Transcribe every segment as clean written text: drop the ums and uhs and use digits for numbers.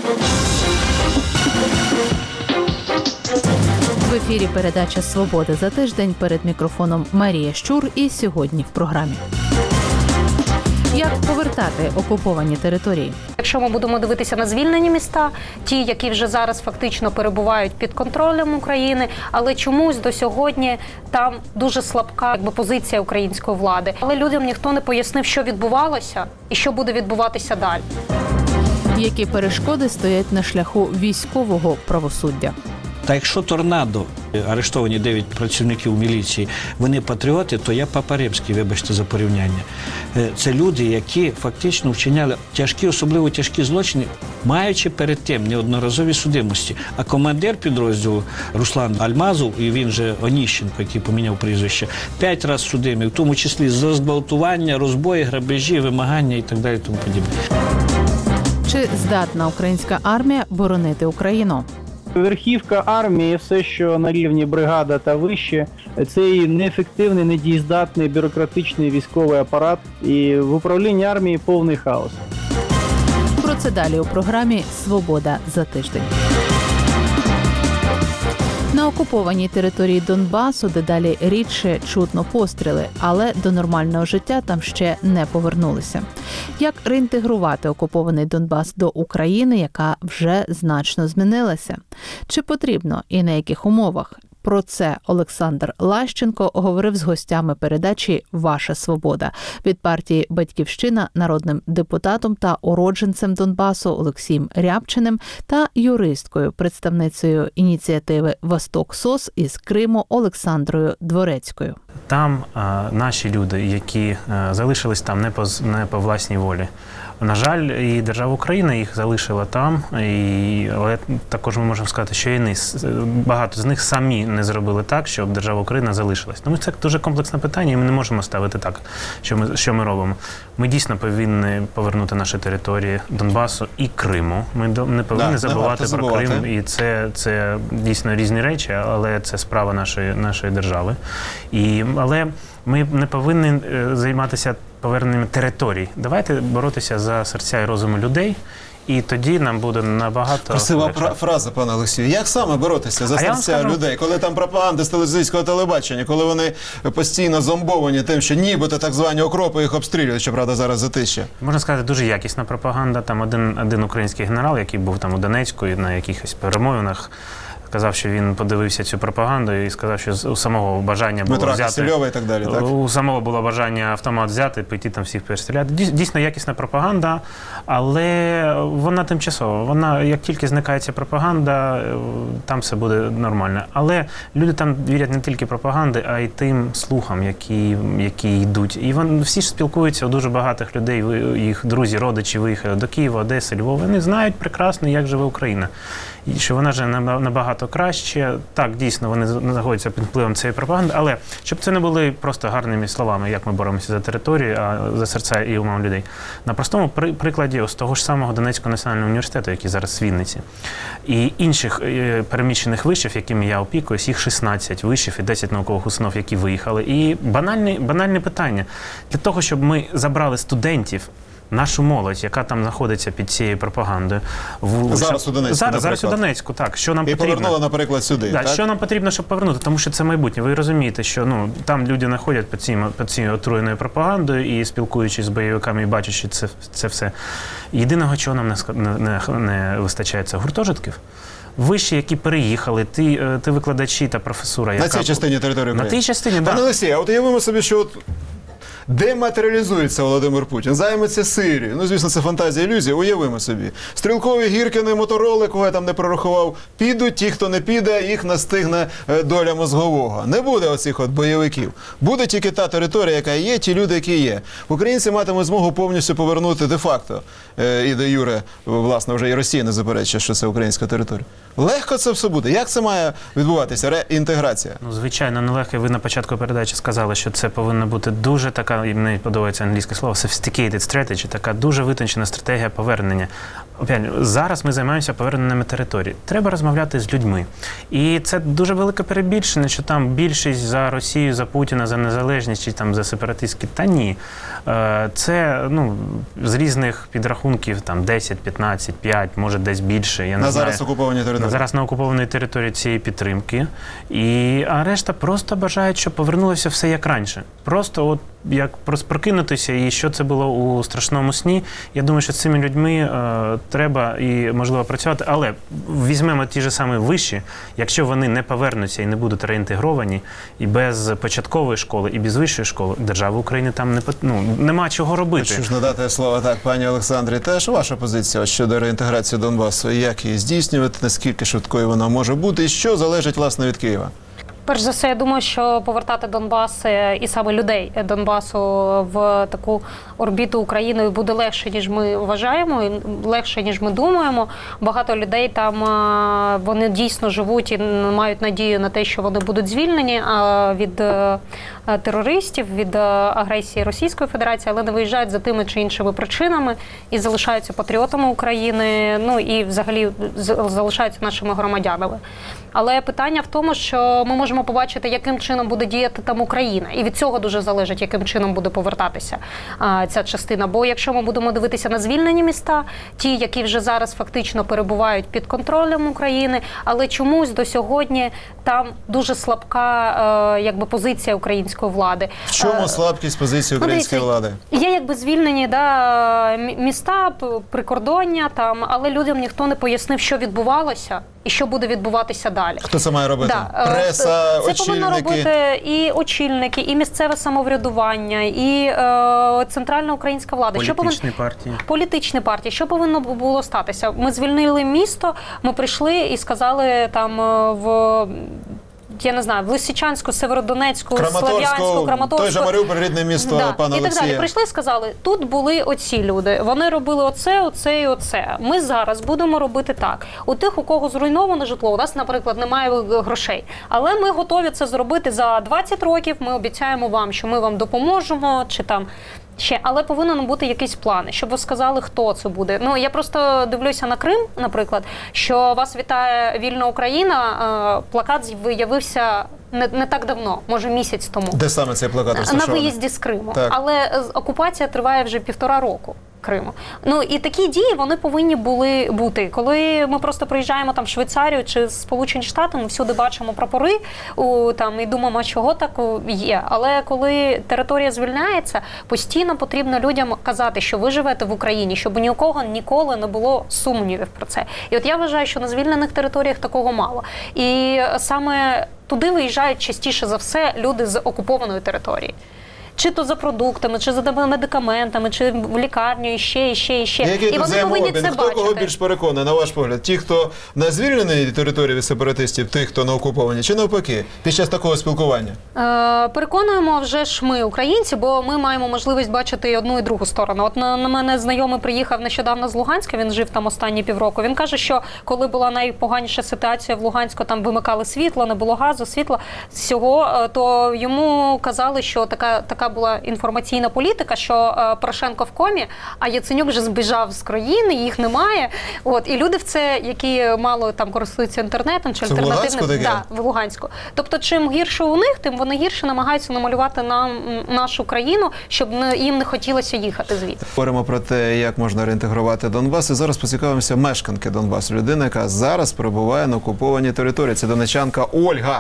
В ефірі передача «Свобода за тиждень», перед мікрофоном Марія Щур, і сьогодні в програмі. Як повертати окуповані території? Якщо ми будемо дивитися на звільнені міста, ті, які вже зараз фактично перебувають під контролем України, але чомусь до сьогодні там дуже слабка позиція української влади. Але людям ніхто не пояснив, що відбувалося і що буде відбуватися далі. Які перешкоди стоять на шляху військового правосуддя? Та якщо торнадо, арештовані 9 працівників міліції, вони патріоти, то я Папа Римський, вибачте за порівняння. Це люди, які фактично вчиняли тяжкі, особливо тяжкі злочини, маючи перед тим неодноразові судимості. А командир підрозділу Руслан Альмазов, і він же Оніщенко, який поміняв прізвище, 5 разів судимий, в тому числі за зґвалтування, розбої, грабежі, вимагання і так далі, тому подібне. Чи здатна українська армія боронити Україну? Верхівка армії, все, що на рівні бригада та вище, це і неефективний, недієздатний бюрократичний військовий апарат, і в управлінні армії повний хаос. Про це далі у програмі «Свобода за тиждень». На окупованій території Донбасу дедалі рідше чутно постріли, але до нормального життя там ще не повернулися. Як реінтегрувати окупований Донбас до України, яка вже значно змінилася? Чи потрібно і на яких умовах? Про це Олександр Лащенко говорив з гостями передачі «Ваша свобода» від партії «Батьківщина», народним депутатом та уродженцем Донбасу Олексієм Рябчиним та юристкою, представницею ініціативи «Восток СОС» із Криму Олександрою Дворецькою. Там наші люди, які залишились там не по власній волі. На жаль, і держава Україна їх залишила там, але також ми можемо сказати, що і багато з них самі не зробили так, щоб держава Україна залишилась. Тому це дуже комплексне питання, і ми не можемо ставити так, що ми робимо. Ми дійсно повинні повернути наші території Донбасу і Криму. Ми не повинні забувати про Крим, і це дійсно різні речі, але це справа нашої держави. Але ми не повинні займатися поверненням територій. Давайте боротися за серця і розуми людей, і тоді нам буде набагато... Красива фраза, пане Олексію. Як саме боротися за серця людей, коли там пропаганда з телевізійського телебачення, коли вони постійно зомбовані тим, що нібито так звані окропи їх обстрілюють, щоправда, зараз затища? Можна сказати, дуже якісна пропаганда. Там один український генерал, який був там у Донецьку і на якихось перемовинах, сказав, що він подивився цю пропаганду і сказав, що у самого бажання було взяти... і так далі, так? У самого було бажання автомат взяти, піти там всіх перестріляти. Дійсно якісна пропаганда, але вона тимчасова. Вона, як тільки зникає ця пропаганда, там все буде нормально. Але люди там вірять не тільки пропаганди, а й тим слухам, які йдуть. І всі ж спілкуються, у дуже багатих людей, їх друзі, родичі виїхали до Києва, Одеси, Львова. Вони знають прекрасно, як живе Україна. І що вона живе набагато краще. Так, дійсно, вони знаходяться під впливом цієї пропаганди, але щоб це не були просто гарними словами, як ми боремося за територію, а за серця і умом людей. На простому прикладі ось того ж самого Донецького національного університету, який зараз в Вінниці, і інших переміщених вишів, якими я опікуюсь, їх 16 вишів і 10 наукових установ, які виїхали. І банальне питання. Для того, щоб ми забрали студентів, нашу молодь, яка там знаходиться під цією пропагандою. Зараз у Донецьку, Зараз у Донецьку, так. Що нам потрібно? Повернула, наприклад, сюди, так? Що нам потрібно, щоб повернути? Тому що це майбутнє. Ви розумієте, що там люди знаходять під цією отруєною пропагандою і спілкуючись з бойовиками і бачачи це все. Єдиного, чого нам не вистачає, це гуртожитків. Виші, які переїхали, ті викладачі та професура, яка... На цій частині території України? На тій частині, так. Пане Олексій, а от уявимо собі, що дематеріалізується Володимир Путін, займеться Сирією. Ну, звісно, це фантазія, ілюзія, уявимо собі. Стрілкові, Гіркіни, Мотороли, кого я там не прорахував, підуть, ті, хто не піде, їх настигне доля мозгового. Не буде оцих от бойовиків. Буде тільки та територія, яка є, ті люди, які є. Українці матимуть змогу повністю повернути де-факто. І де юре, власне, вже і Росія не заперечує, що це українська територія. Легко це все буде? Як це має відбуватися? Реінтеграція? Ну, звичайно, нелегко. Ви на початку передачі сказали, що це повинна бути дуже така, і мені подобається англійське слово, sophisticated strategy, така дуже витончена стратегія повернення. Опять, зараз ми займаємося поверненнями територій. Треба розмовляти з людьми. І це дуже велике перебільшення, що там більшість за Росію, за Путіна, за незалежність чи там за сепаратистські. Та ні. Це з різних підрахунків там 10, 15, 5, може десь більше. Я не знаю. Зараз окуповані території. Зараз на окупованій території цієї підтримки. А решта просто бажають, щоб повернулося все як раніше. Просто як прокинутися, і що це було у страшному сні. Я думаю, що з цими людьми треба і можливо працювати, але візьмемо ті ж самі виші, якщо вони не повернуться і не будуть реінтегровані, і без початкової школи, і без вищої школи, держава України там нема чого робити. Хочу ж надати слово так, пані Олександрі, теж ваша позиція щодо реінтеграції Донбасу, як її здійснювати, наскільки швидкою вона може бути, і що залежить, власне, від Києва? Перш за все, я думаю, що повертати Донбас і саме людей Донбасу в таку орбіту України буде легше, ніж ми вважаємо, і легше, ніж ми думаємо. Багато людей там, вони дійсно живуть і мають надію на те, що вони будуть звільнені від терористів, від агресії Російської Федерації, але не виїжджають за тими чи іншими причинами і залишаються патріотами України, і взагалі залишаються нашими громадянами. Але питання в тому, що ми можемо побачити, яким чином буде діяти там Україна. І від цього дуже залежить, яким чином буде повертатися ця частина. Бо якщо ми будемо дивитися на звільнені міста, ті, які вже зараз фактично перебувають під контролем України, але чомусь до сьогодні там дуже слабка позиція української влади. В чому слабкість позиції української влади? Є звільнені міста, прикордоння, але людям ніхто не пояснив, що відбувалося і що буде відбуватися далі. Хто це має робити? Преса, очільники? Це повинно робити і очільники, і місцеве самоврядування, і центральна українська влада. Політичні партії. Що повинно було статися? Ми звільнили місто, ми прийшли і сказали там в Лисичанську, Северодонецьку, Слов'янську, Краматорську. Той же Маріуполь, рідне місто пана Олексія. І так далі. Прийшли і сказали, тут були оці люди, вони робили оце і оце. Ми зараз будемо робити так. У тих, у кого зруйноване житло, у нас, наприклад, немає грошей. Але ми готові це зробити за 20 років, ми обіцяємо вам, що ми вам допоможемо, чи там ще, але повинен бути якийсь план, щоб ви сказали, хто це буде. Я просто дивлюся на Крим, наприклад, що вас вітає вільна Україна, плакат з'явився не так давно, може місяць тому. Де саме цей плакат розташований? На виїзді з Криму. Так. Але окупація триває вже 1,5 року. Криму. І такі дії, вони повинні були бути. Коли ми просто приїжджаємо там в Швейцарію чи Сполучені Штати, ми всюди бачимо прапори і думаємо, чого так є. Але коли територія звільняється, постійно потрібно людям казати, що ви живете в Україні, щоб ні у кого ніколи не було сумнівів про це. І от я вважаю, що на звільнених територіях такого мало. І саме туди виїжджають частіше за все люди з окупованої території. Чи то за продуктами, чи за медикаментами, чи в лікарню, і ще. І вони повинні це бачити. Хто кого більш переконує, на ваш погляд? Ті, хто на звільненій території від сепаратистів, тих, хто на окупованій, чи навпаки, під час такого спілкування? Переконуємо вже ж ми, українці, бо ми маємо можливість бачити і одну, і другу сторону. От на мене знайомий приїхав нещодавно з Луганська, він жив там останні півроку. Він каже, що коли була найпоганіша ситуація в Луганську, там вимикали світло, не було газу, світла, всього, то йому казали, що така була інформаційна політика, що Порошенко в комі, а Яценюк вже збіжав з країни, їх немає. І люди в це, які мало там користуються інтернетом чи альтернативним, в Луганську. Тобто, чим гірше у них, тим вони гірше намагаються намалювати нам нашу країну, щоб їм не хотілося їхати звідти. Говоримо про те, як можна реінтегрувати Донбас, і зараз поцікавимося мешканки Донбасу, людина, яка зараз перебуває на окупованій території. Це донечанка Ольга.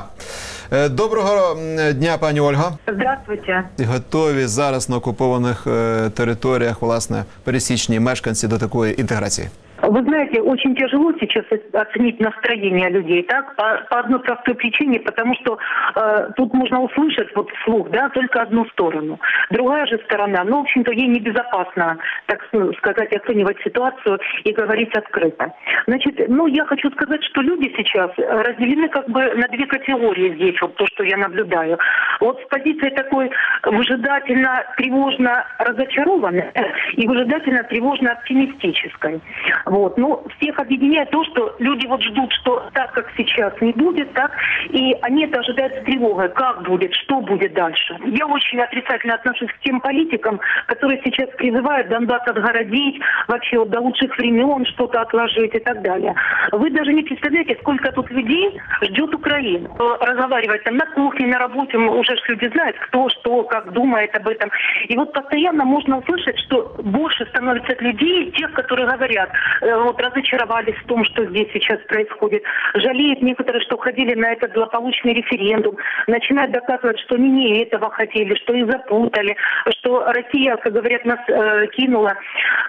Доброго дня, пані Ольга. Здравствуйте. Готові зараз на окупованих територіях, власне, пересічні мешканці до такої інтеграції? Вы знаете, очень тяжело сейчас оценить настроение людей, так? По одной простой причине, потому что тут можно услышать вслух, только одну сторону. Другая же сторона, в общем-то, ей небезопасно, так сказать, оценивать ситуацию и говорить открыто. Значит, я хочу сказать, что люди сейчас разделены на две категории здесь, то, что я наблюдаю. С позиции такой выжидательно-тревожно разочарованной и выжидательно-тревожно-оптимистической. Вот. Но всех объединяет то, что люди вот ждут, что так, как сейчас, не будет, так, и они это ожидают с тревогой, как будет, что будет дальше. Я очень отрицательно отношусь к тем политикам, которые сейчас призывают Донбасс отгородить, вообще вот до лучших времен что-то отложить и так далее. Вы даже не представляете, сколько тут людей ждет Украину. Разговаривать там на кухне, на работе, уже ж люди знают, кто что, как думает об этом. И вот постоянно можно услышать, что больше становится людей, тех, которые говорят, вот разочаровались в том, что здесь сейчас происходит, жалеют некоторые, что ходили на этот злополучный референдум, начинают доказывать, что они не этого хотели, что их запутали, что Россия, как говорят, нас кинула.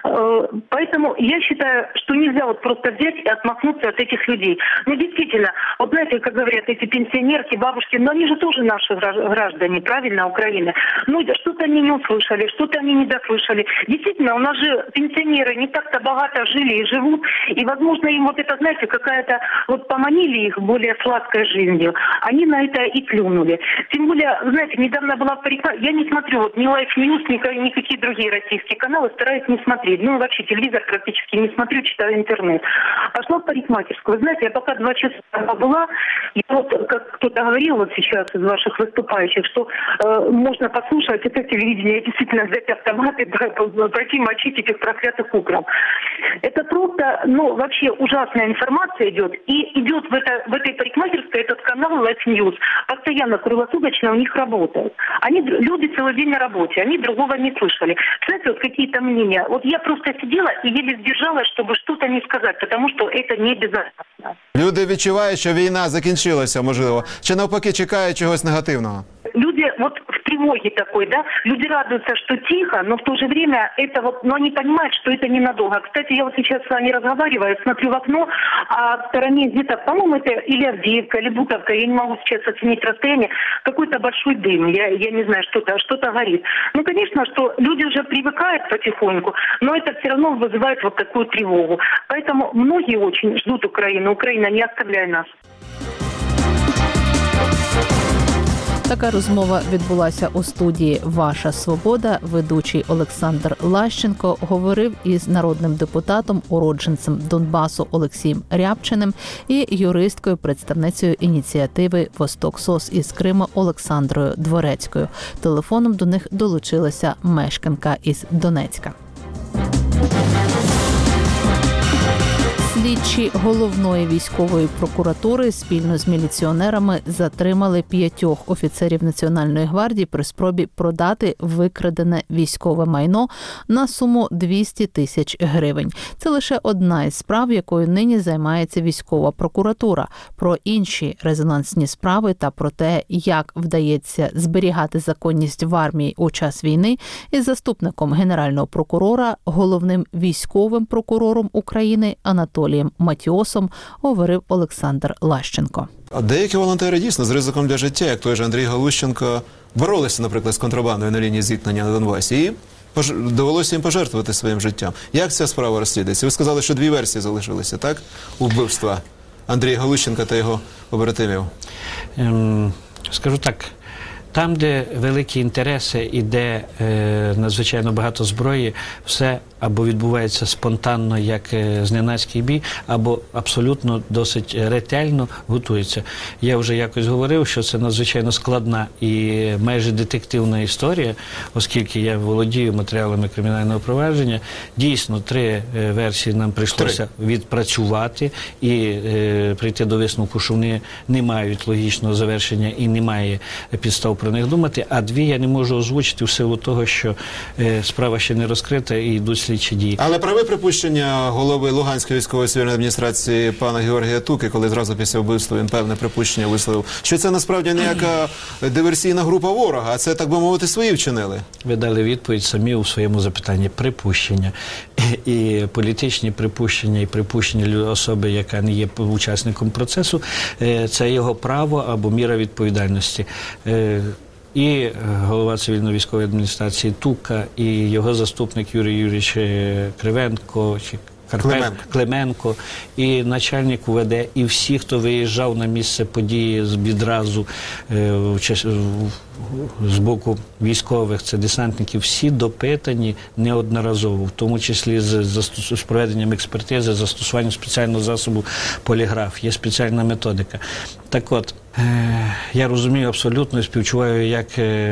Поэтому я считаю, что нельзя вот просто взять и отмахнуться от этих людей. Ну, действительно, вот знаете, как говорят, эти пенсионерки, бабушки, но они же тоже наши граждане, правильно, Украины. Ну, что-то они не услышали, что-то они не дослышали. Действительно, у нас же пенсионеры не так-то богато жили и живут, и, возможно, им вот это, знаете, какая-то, вот поманили их более сладкой жизнью, они на это и клюнули. Тем более, знаете, недавно была я не смотрю вот ни Life News, никакие другие российские каналы, стараюсь не смотреть. Ну, вообще, телевизор практически не смотрю, читаю интернет. Пошла в парикмахерскую. Вы знаете, я пока 2 часа была, и вот, как кто-то говорил вот сейчас из ваших выступающих, что можно послушать это телевидение, действительно взять автомат и пойти мочить этих проклятых украм. Это просто, ну, вообще ужасная информация идет. И идет в этой парикмахерской этот канал Life News. Постоянно, круглосуточно у них работает. Люди целый день на работе, они другого не слышали. Знаете, вот какие-то мнения. Вот я просто сидела и еле сдержалась, чтобы что-то не сказать, потому что это небезопасно. Люди відчувають, що війна закінчилася, можливо, чи навпаки чекають чогось негативного? Люди вот в тревоге такой, да, люди радуются, что тихо, но в то же время это вот, но они понимают, что это ненадолго. Кстати, я вот сейчас с вами разговариваю, смотрю в окно, а в стороне где-то, по-моему, это или Авдеевка, или Бутовка, я не могу сейчас оценить расстояние, какой-то большой дым, я не знаю, что-то горит. Ну, конечно, что люди уже привыкают потихоньку, но это все равно вызывает вот такую тревогу. Поэтому многие очень ждут Украину. Украина, не оставляй нас. Така розмова відбулася у студії «Ваша свобода». Ведучий Олександр Лащенко говорив із народним депутатом, уродженцем Донбасу Олексієм Рябчиним і юристкою, представницею ініціативи «Восток СОС» із Криму Олександрою Дворецькою. Телефоном до них долучилася мешканка із Донецька. Слідчі головної військової прокуратури спільно з міліціонерами затримали 5 офіцерів Національної гвардії при спробі продати викрадене військове майно на суму 200 тисяч гривень. Це лише одна із справ, якою нині займається військова прокуратура. Про інші резонансні справи та про те, як вдається зберігати законність в армії у час війни, із заступником генерального прокурора, головним військовим прокурором України Анатолієм Матіосом говорив Олександр Лащенко. А деякі волонтери дійсно з ризиком для життя, як той же Андрій Галущенко, боролися, наприклад, з контрабандою на лінії зіткнення на Донбасі і довелося їм пожертвувати своїм життям. Як ця справа розслідується? Ви сказали, що 2 версії залишилися, так? У вбивства Андрія Галущенка та його побратимів. Скажу так. Там, де великі інтереси і де надзвичайно багато зброї, все або відбувається спонтанно, як зненацький бій, або абсолютно досить ретельно готується. Я вже якось говорив, що це надзвичайно складна і майже детективна історія, оскільки я володію матеріалами кримінального провадження. Дійсно, 3 версії нам прийшлося відпрацювати і прийти до висновку, що вони не мають логічного завершення і немає підстав про них думати, а 2 я не можу озвучити в силу того, що справа ще не розкрита і йдуть слідчі дії. Але праве припущення голови Луганської військової цивільної адміністрації пана Георгія Туки, коли зразу після вбивства він певне припущення висловив, що це насправді ніяка диверсійна група ворога, а це, так би мовити, свої вчинили. Ви дали відповідь самі у своєму запитанні. Припущення. І політичні припущення, і припущення особи, яка не є учасником процесу, це його право або міра відповідальності. І голова цивільно-військової адміністрації Тука, і його заступник Юрій Юрійович Кривенко, Клименко, і начальник УВД, і всі, хто виїжджав на місце події відразу з боку військових, це десантників, всі допитані неодноразово, в тому числі з проведенням експертизи, застосуванням спеціального засобу поліграф. Є спеціальна методика. Так от, я розумію абсолютно і співчуваю як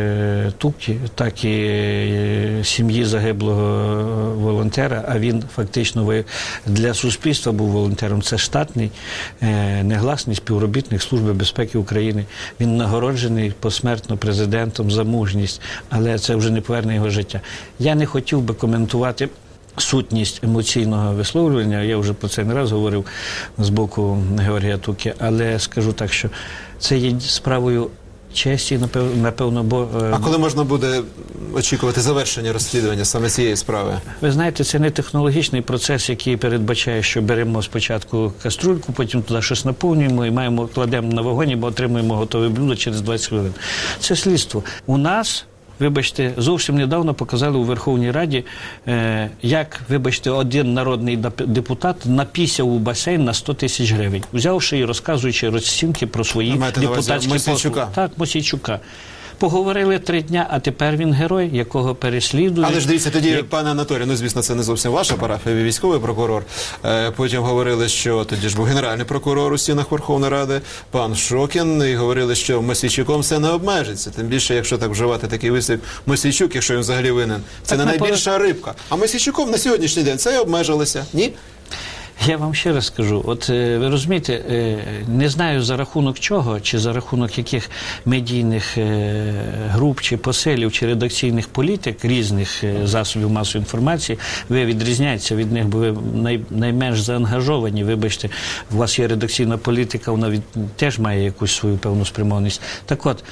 Тукі, так і сім'ї загиблого волонтера, а він фактично для суспільства був волонтером. Це штатний, негласний співробітник Служби безпеки України. Він нагороджений посмертно президентом за мужність, але це вже не поверне його життя. Я не хотів би коментувати сутність емоційного висловлювання, я вже про це не раз говорив з боку Георгія Туки, але скажу так, що це є справою честі, напевно, бо... А коли можна буде очікувати завершення розслідування саме цієї справи? Ви знаєте, це не технологічний процес, який передбачає, що беремо спочатку каструльку, потім туди щось наповнюємо і кладемо на вогонь, бо отримуємо готове блюдо через 20 хвилин. Це слідство. У нас... Вибачте, зовсім недавно показали у Верховній Раді, як, вибачте, один народний депутат напісяв у басейн на 100 тисяч гривень, взявши і розказуючи розцінки про свої депутатські послуги. Так, Мосійчука. Поговорили 3 дня, а тепер він герой, якого переслідують. Але ж дивіться, тоді, пане Анатолій, ну, звісно, це не зовсім ваша парафія, ви військовий прокурор. Потім говорили, що тоді ж був генеральний прокурор у стінах Верховної Ради, пан Шокін, і говорили, що Мосійчуком все не обмежиться. Тим більше, якщо так вживати такий вислів, Мосійчук, якщо він взагалі винен, це не найбільша рибка. А Мосійчуком на сьогоднішній день це і обмежилося, ні? Я вам ще раз скажу, от ви розумієте, не знаю за рахунок чого, чи за рахунок яких медійних груп, чи посилів, чи редакційних політик різних засобів масової інформації, ви відрізняєтеся від них, бо ви найменш заангажовані, вибачте, у вас є редакційна політика, вона теж має якусь свою певну спрямованість. Так от,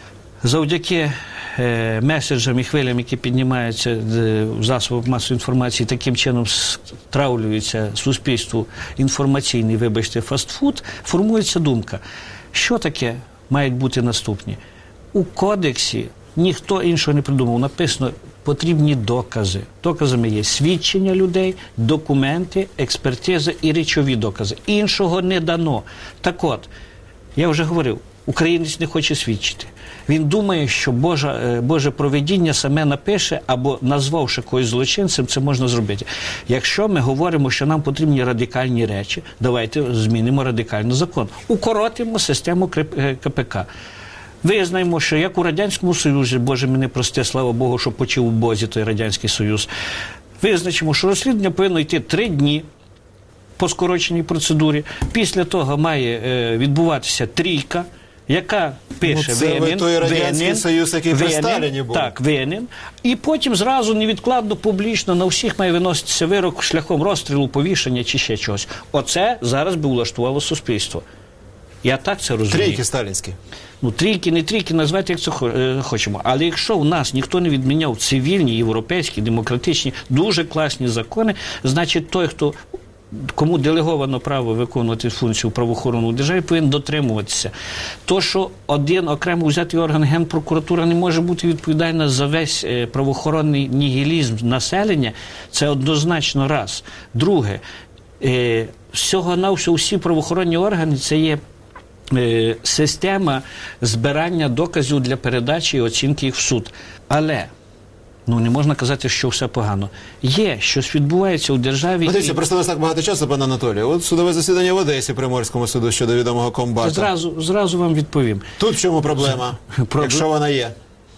завдяки меседжам і хвилям, які піднімаються в засобах масової інформації, таким чином стравлюється суспільству інформаційний, вибачте, фастфуд, формується думка. Що таке мають бути наступні? У кодексі ніхто іншого не придумав. Написано, потрібні докази. Доказами є свідчення людей, документи, експертиза і речові докази. Іншого не дано. Так от, я вже говорив, українець не хоче свідчити. Він думає, що Боже провидіння саме напише, або назвавши когось злочинцем, це можна зробити. Якщо ми говоримо, що нам потрібні радикальні речі, давайте змінимо радикально закон. Укоротимо систему КПК. Визнаємо, що як у Радянському Союзі, Боже мене прости, слава Богу, що почив у Бозі той Радянський Союз, визначимо, що розслідування повинно йти 3 дні, по скороченій процедурі. Після того має відбуватися трійка, яка пише винен, той Радянський Союз, який при Сталіні був. Так, винен. І потім зразу невідкладно, публічно на всіх має виноситися вирок шляхом розстрілу, повішення чи ще чогось. Оце зараз би влаштувало суспільство. Я так це розумію. Трійки сталінські. Ну, трійки, не трійки, назвати як це хочемо. Але якщо у нас ніхто не відміняв цивільні, європейські, демократичні, дуже класні закони, значить той, кому делеговано право виконувати функцію правоохоронної держави, повинен дотримуватися. То, що один окремо взятий орган Генпрокуратура не може бути відповідальна за весь правоохоронний нігілізм населення, це однозначно раз. Друге, всього-навсього всі правоохоронні органи – це є система збирання доказів для передачі і оцінки їх в суд. Але не можна казати, що все погано. Є, щось відбувається у державі. Дивіться, просто у нас так багато часу, пане Анатолій. От судове засідання в Одесі Приморському суду щодо відомого комбата. Зразу вам відповім. Тут в чому проблема, якщо вона є?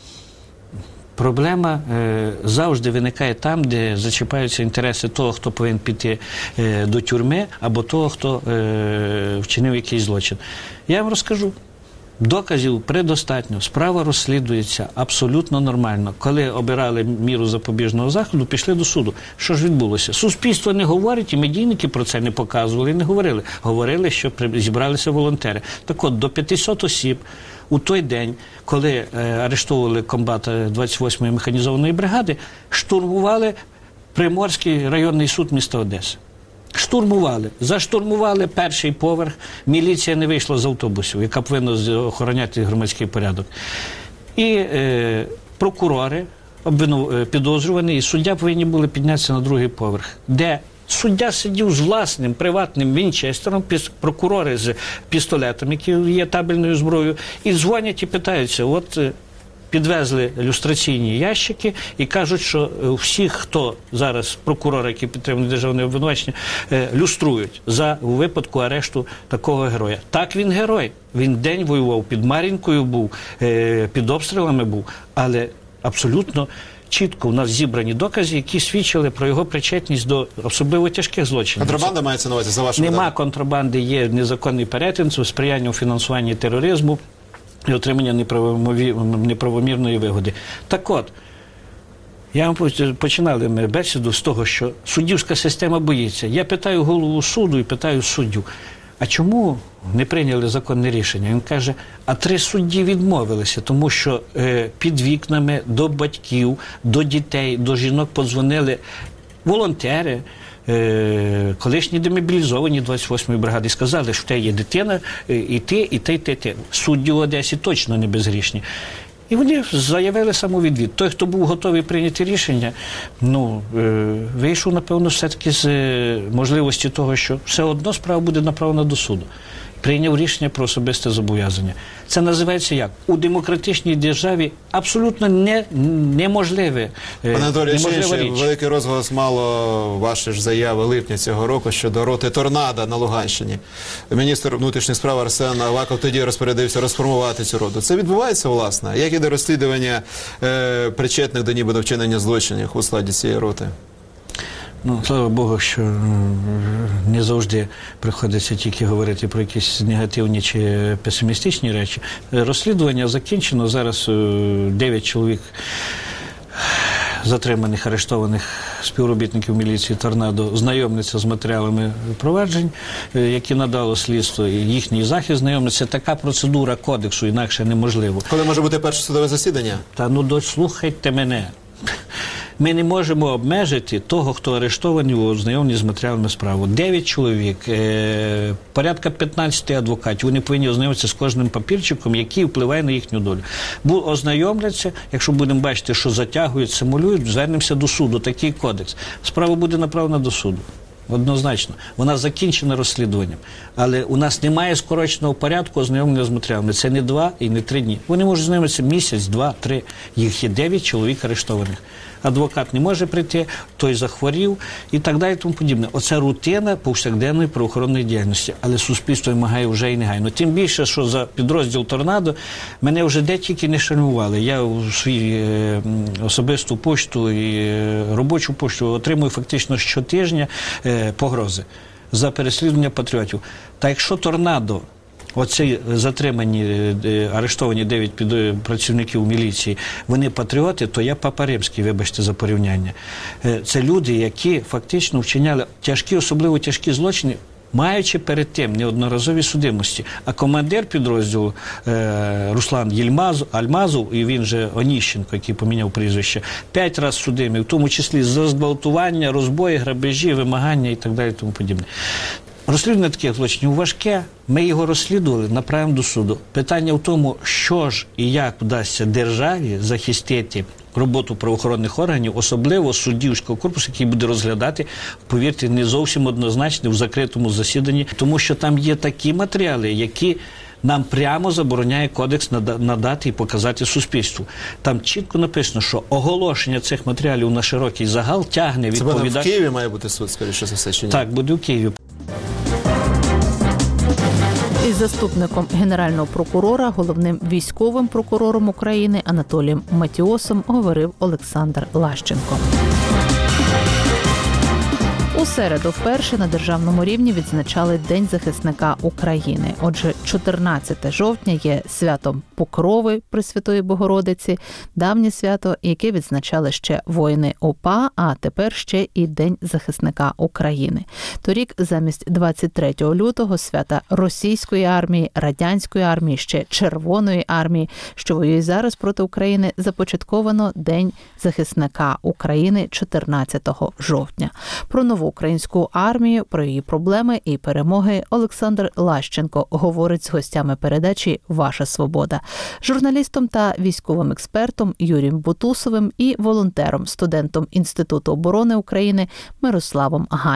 Проблема завжди виникає там, де зачіпаються інтереси того, хто повинен піти до тюрми, або того, хто вчинив якийсь злочин. Я вам розкажу. Доказів предостатньо, справа розслідується абсолютно нормально. Коли обирали міру запобіжного заходу, пішли до суду. Що ж відбулося? Суспільство не говорить, і медійники про це не показували, не говорили. Говорили, що зібралися волонтери. Так от, до 500 осіб у той день, коли арештовували комбата 28-ї механізованої бригади, штурмували Приморський районний суд міста Одеси. Штурмували. Заштурмували перший поверх. Міліція не вийшла з автобусів, яка повинна охороняти громадський порядок. І прокурори, підозрювані, і суддя повинні були піднятися на другий поверх, де суддя сидів з власним приватним вінчестером, прокурори з пістолетом, які є табельною зброєю, і дзвонять і питаються, от підвезли люстраційні ящики і кажуть, що всіх, хто зараз прокурори, які підтримують державне обвинувачення, люструють у випадку арешту такого героя. Так, він герой. Він день воював, під Мар'їнкою був, під обстрілами був, але абсолютно чітко у нас зібрані докази, які свідчили про його причетність до особливо тяжких злочинів. Контрабанда мається на увазі, за вашим Нема даним? контрабанди, є незаконний перетин, сприяння у фінансуванні тероризму і отримання неправомірної вигоди. Так от, починали ми бесіду з того, що суддівська система боїться. Я питаю голову суду і питаю суддю, а чому не прийняли законне рішення? Він каже, а 3 судді відмовилися, тому що під вікнами до батьків, до дітей, до жінок подзвонили волонтери, колишні демобілізовані 28-ї бригади, сказали, що в тебе є дитина, і ти. Судді в Одесі точно не безгрішні. І вони заявили самовідвід. Той, хто був готовий прийняти рішення, вийшов, напевно, все-таки з можливості того, що все одно справа буде направлена до суду. Прийняв рішення про особисте зобов'язання. Це називається як? У демократичній державі абсолютно неможливе. Пане Анатолію, ще великий розголос мало ваші ж заяви липня цього року щодо роти «Торнадо» на Луганщині. Міністр внутрішніх справ Арсен Аваков тоді розпорядився розформувати цю роту. Це відбувається, власне? Як іде розслідування причетних до нібито вчинення злочинів у складі цієї роти? Слава Богу, що не завжди приходиться тільки говорити про якісь негативні чи песимістичні речі. Розслідування закінчено. Зараз 9 чоловік затриманих, арештованих співробітників міліції «Торнадо» знайомляться з матеріалами проваджень, які надало слідство, і їхній захист знайомляться. Така процедура кодексу, інакше неможливо. Коли може бути перше судове засідання? Дослухайте мене. Ми не можемо обмежити того, хто арештований у ознайомленні з матеріалами справи. 9 чоловік, порядка 15 адвокатів. Вони повинні ознайомитися з кожним папірчиком, який впливає на їхню долю. Ознайомляться, якщо будемо бачити, що затягують, симулюють, звернемося до суду. Такий кодекс. Справа буде направлена до суду. Однозначно. Вона закінчена розслідуванням. Але у нас немає скороченого порядку ознайомлення з матеріалами. Це не 2 і не 3 дні. Вони можуть знайомитися місяць, 2, 3. Їх є 9 чоловік арештованих. Адвокат не може прийти, той захворів і так далі, тому подібне. Оце рутина повсякденної правоохоронної діяльності. Але суспільство вимагає вже і негайно. Тим більше, що за підрозділ «Торнадо» мене вже де тільки не шанували. Я у свій особисту пошту і робочу пошту отримую фактично щотижня погрози за переслідування патріотів. Та якщо «Торнадо», оці затримані, арештовані 9 працівників міліції, вони патріоти, то я Папа Римський, вибачте за порівняння. Це люди, які фактично вчиняли тяжкі, особливо тяжкі злочини, маючи перед тим неодноразові судимості. А командир підрозділу Руслан Альмазов, і він же Оніщенко, який поміняв прізвище, 5 разів судимий, в тому числі за зґвалтування, розбої, грабежі, вимагання і так далі, тому подібне. Розслідування таких злочинів важке, ми його розслідували, направимо до суду. Питання в тому, що ж і як вдасться державі захистити роботу правоохоронних органів, особливо суддівського корпусу, який буде розглядати, повірте, не зовсім однозначно в закритому засіданні, тому що там є такі матеріали, які нам прямо забороняє кодекс надати і показати суспільству. Там чітко написано, що оголошення цих матеріалів на широкий загал тягне відповідальність. Це в Києві має бути суд, скоріше за все, чи ні? Так, буде в Києві. Із заступником генерального прокурора, головним військовим прокурором України Анатолієм Матіосом говорив Олександр Лащенко. У середу вперше на державному рівні відзначали День захисника України. Отже, 14 жовтня є святом Покрови Пресвятої Богородиці, давнє свято, яке відзначали ще воїни ОПА, а тепер ще і День захисника України. Торік замість 23 лютого свята російської армії, радянської армії, ще Червоної армії, що воює зараз проти України, започатковано День захисника України 14 жовтня. Про нову українську армію, про її проблеми і перемоги Олександр Лащенко говорить з гостями передачі «Ваша свобода», журналістом та військовим експертом Юрієм Бутусовим і волонтером, студентом Інституту оборони України Мирославом Гаєм.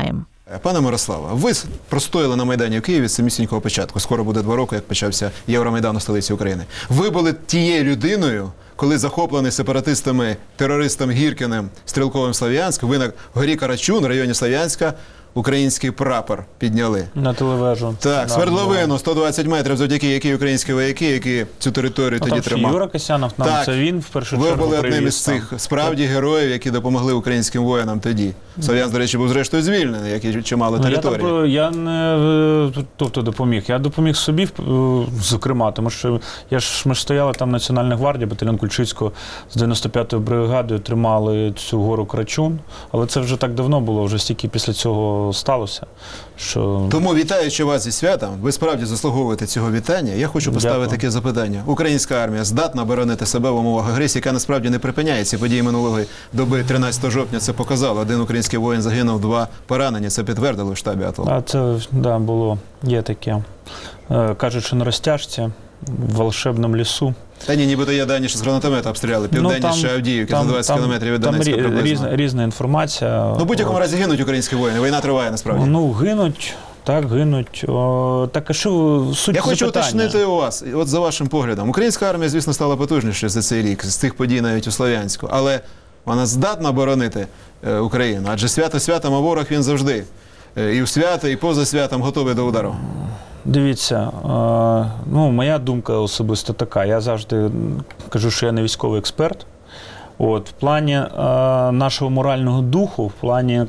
Пане Мирославе, ви простояли на Майдані в Києві з самісінького початку. Скоро буде 2 роки, як почався Євромайдан у столиці України. Ви були тією людиною, коли захоплений сепаратистами, терористом Гіркіним, Стрілковим Слов'янськ, ви на горі Карачун, в районі Слов'янська, український прапор підняли. На телевежу. Так, свердловину 120 метрів, завдяки якій українські вояки, які цю територію тоді тримали. Юра Касянов, це він в першу ви чергу були одним привіз із цих справді героїв, які допомогли українським воїнам тоді. Слов'янськ, до речі, був зрештою звільнений, як і чимало території. Я не допоміг. Я допоміг собі, зокрема, тому що ми ж стояли там Національна гвардія, батальйон Кульчицького з 95-ю бригадою тримали цю гору Карачун, але це вже так давно було, вже стільки після цього сталося, що... Тому, вітаючи вас зі святом, ви справді заслуговуєте цього вітання. Я хочу поставити таке запитання. Українська армія здатна боронити себе в умовах агресії, яка насправді не припиняється. Події минулої доби 13 жовтня це показало. 1 український воїн загинув, 2 поранені. Це підтвердили в штабі АТО. А це, було. Є таке. Кажуть, що на розтяжці, в волшебному лісу. Та ні, нібито є дані, що з гранатомета обстріляли південніше Авдіївки, за 20 кілометрів від Донецька приблизно. Різна інформація. В будь-якому разі гинуть українські воїни, війна триває насправді. Гинуть. Так, гинуть. Так, а що суть Я хочу запитання? уточнити у вас, от за вашим поглядом. Українська армія, звісно, стала потужнішою за цей рік, з тих подій навіть у Слов'янську. Але вона здатна боронити Україну. Адже свято святом, а ворог він завжди. І в свято, і поза святом готовий до удару. Дивіться, моя думка особисто така. Я завжди кажу, що я не військовий експерт. В плані нашого морального духу, в плані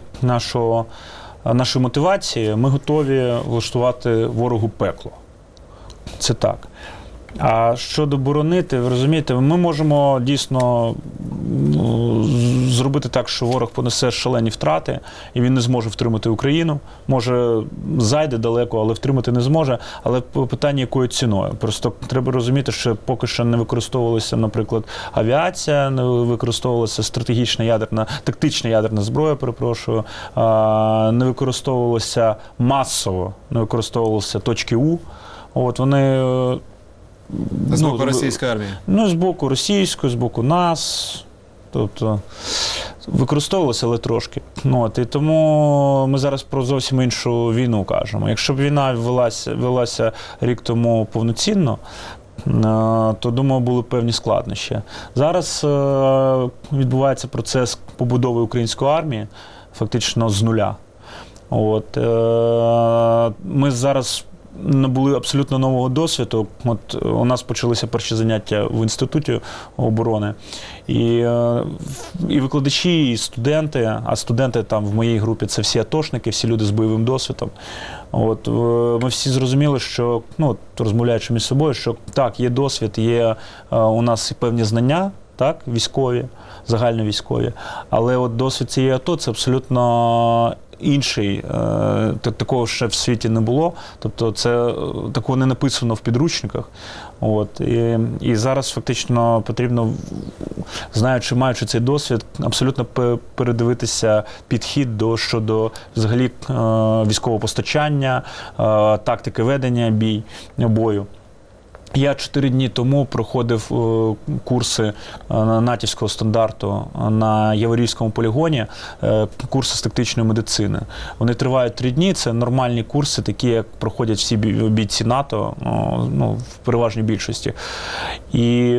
нашої мотивації, ми готові влаштувати ворогу пекло. Це так. А щодо боронити, ви розумієте, ми можемо дійсно зробити так, що ворог понесе шалені втрати, і він не зможе втримати Україну. Може, зайде далеко, але втримати не зможе. Але питання, якою ціною. Просто треба розуміти, що поки що не використовувалася, наприклад, авіація, не використовувалася тактична ядерна зброя, не використовувалася масово, не використовувалися точки У. Вони... З боку російської армії? З боку російської, з боку нас. Тобто, використовувалося, але трошки. І тому ми зараз про зовсім іншу війну кажемо. Якщо б війна велася рік тому повноцінно, то, думаю, були певні складнощі. Зараз відбувається процес побудови української армії, фактично з нуля. Ми зараз набули абсолютно нового досвіду. У нас почалися перші заняття в Інституті оборони. І викладачі, і студенти, а студенти там в моїй групі це всі атошники, всі люди з бойовим досвідом. Ми всі зрозуміли, що, розмовляючи між собою, що так, є досвід, є у нас певні знання, так, військові, загальновійськові, але досвід цієї АТО – це абсолютно інший, такого ще в світі не було, тобто такого не написано в підручниках. І зараз фактично потрібно, маючи цей досвід, абсолютно передивитися підхід щодо взагалі військового постачання, тактики ведення бою. Я 4 дні тому проходив курси натівського стандарту на Яворівському полігоні, курси з тактичної медицини. Вони тривають 3 дні, це нормальні курси, такі, як проходять всі бійці НАТО, в переважній більшості. І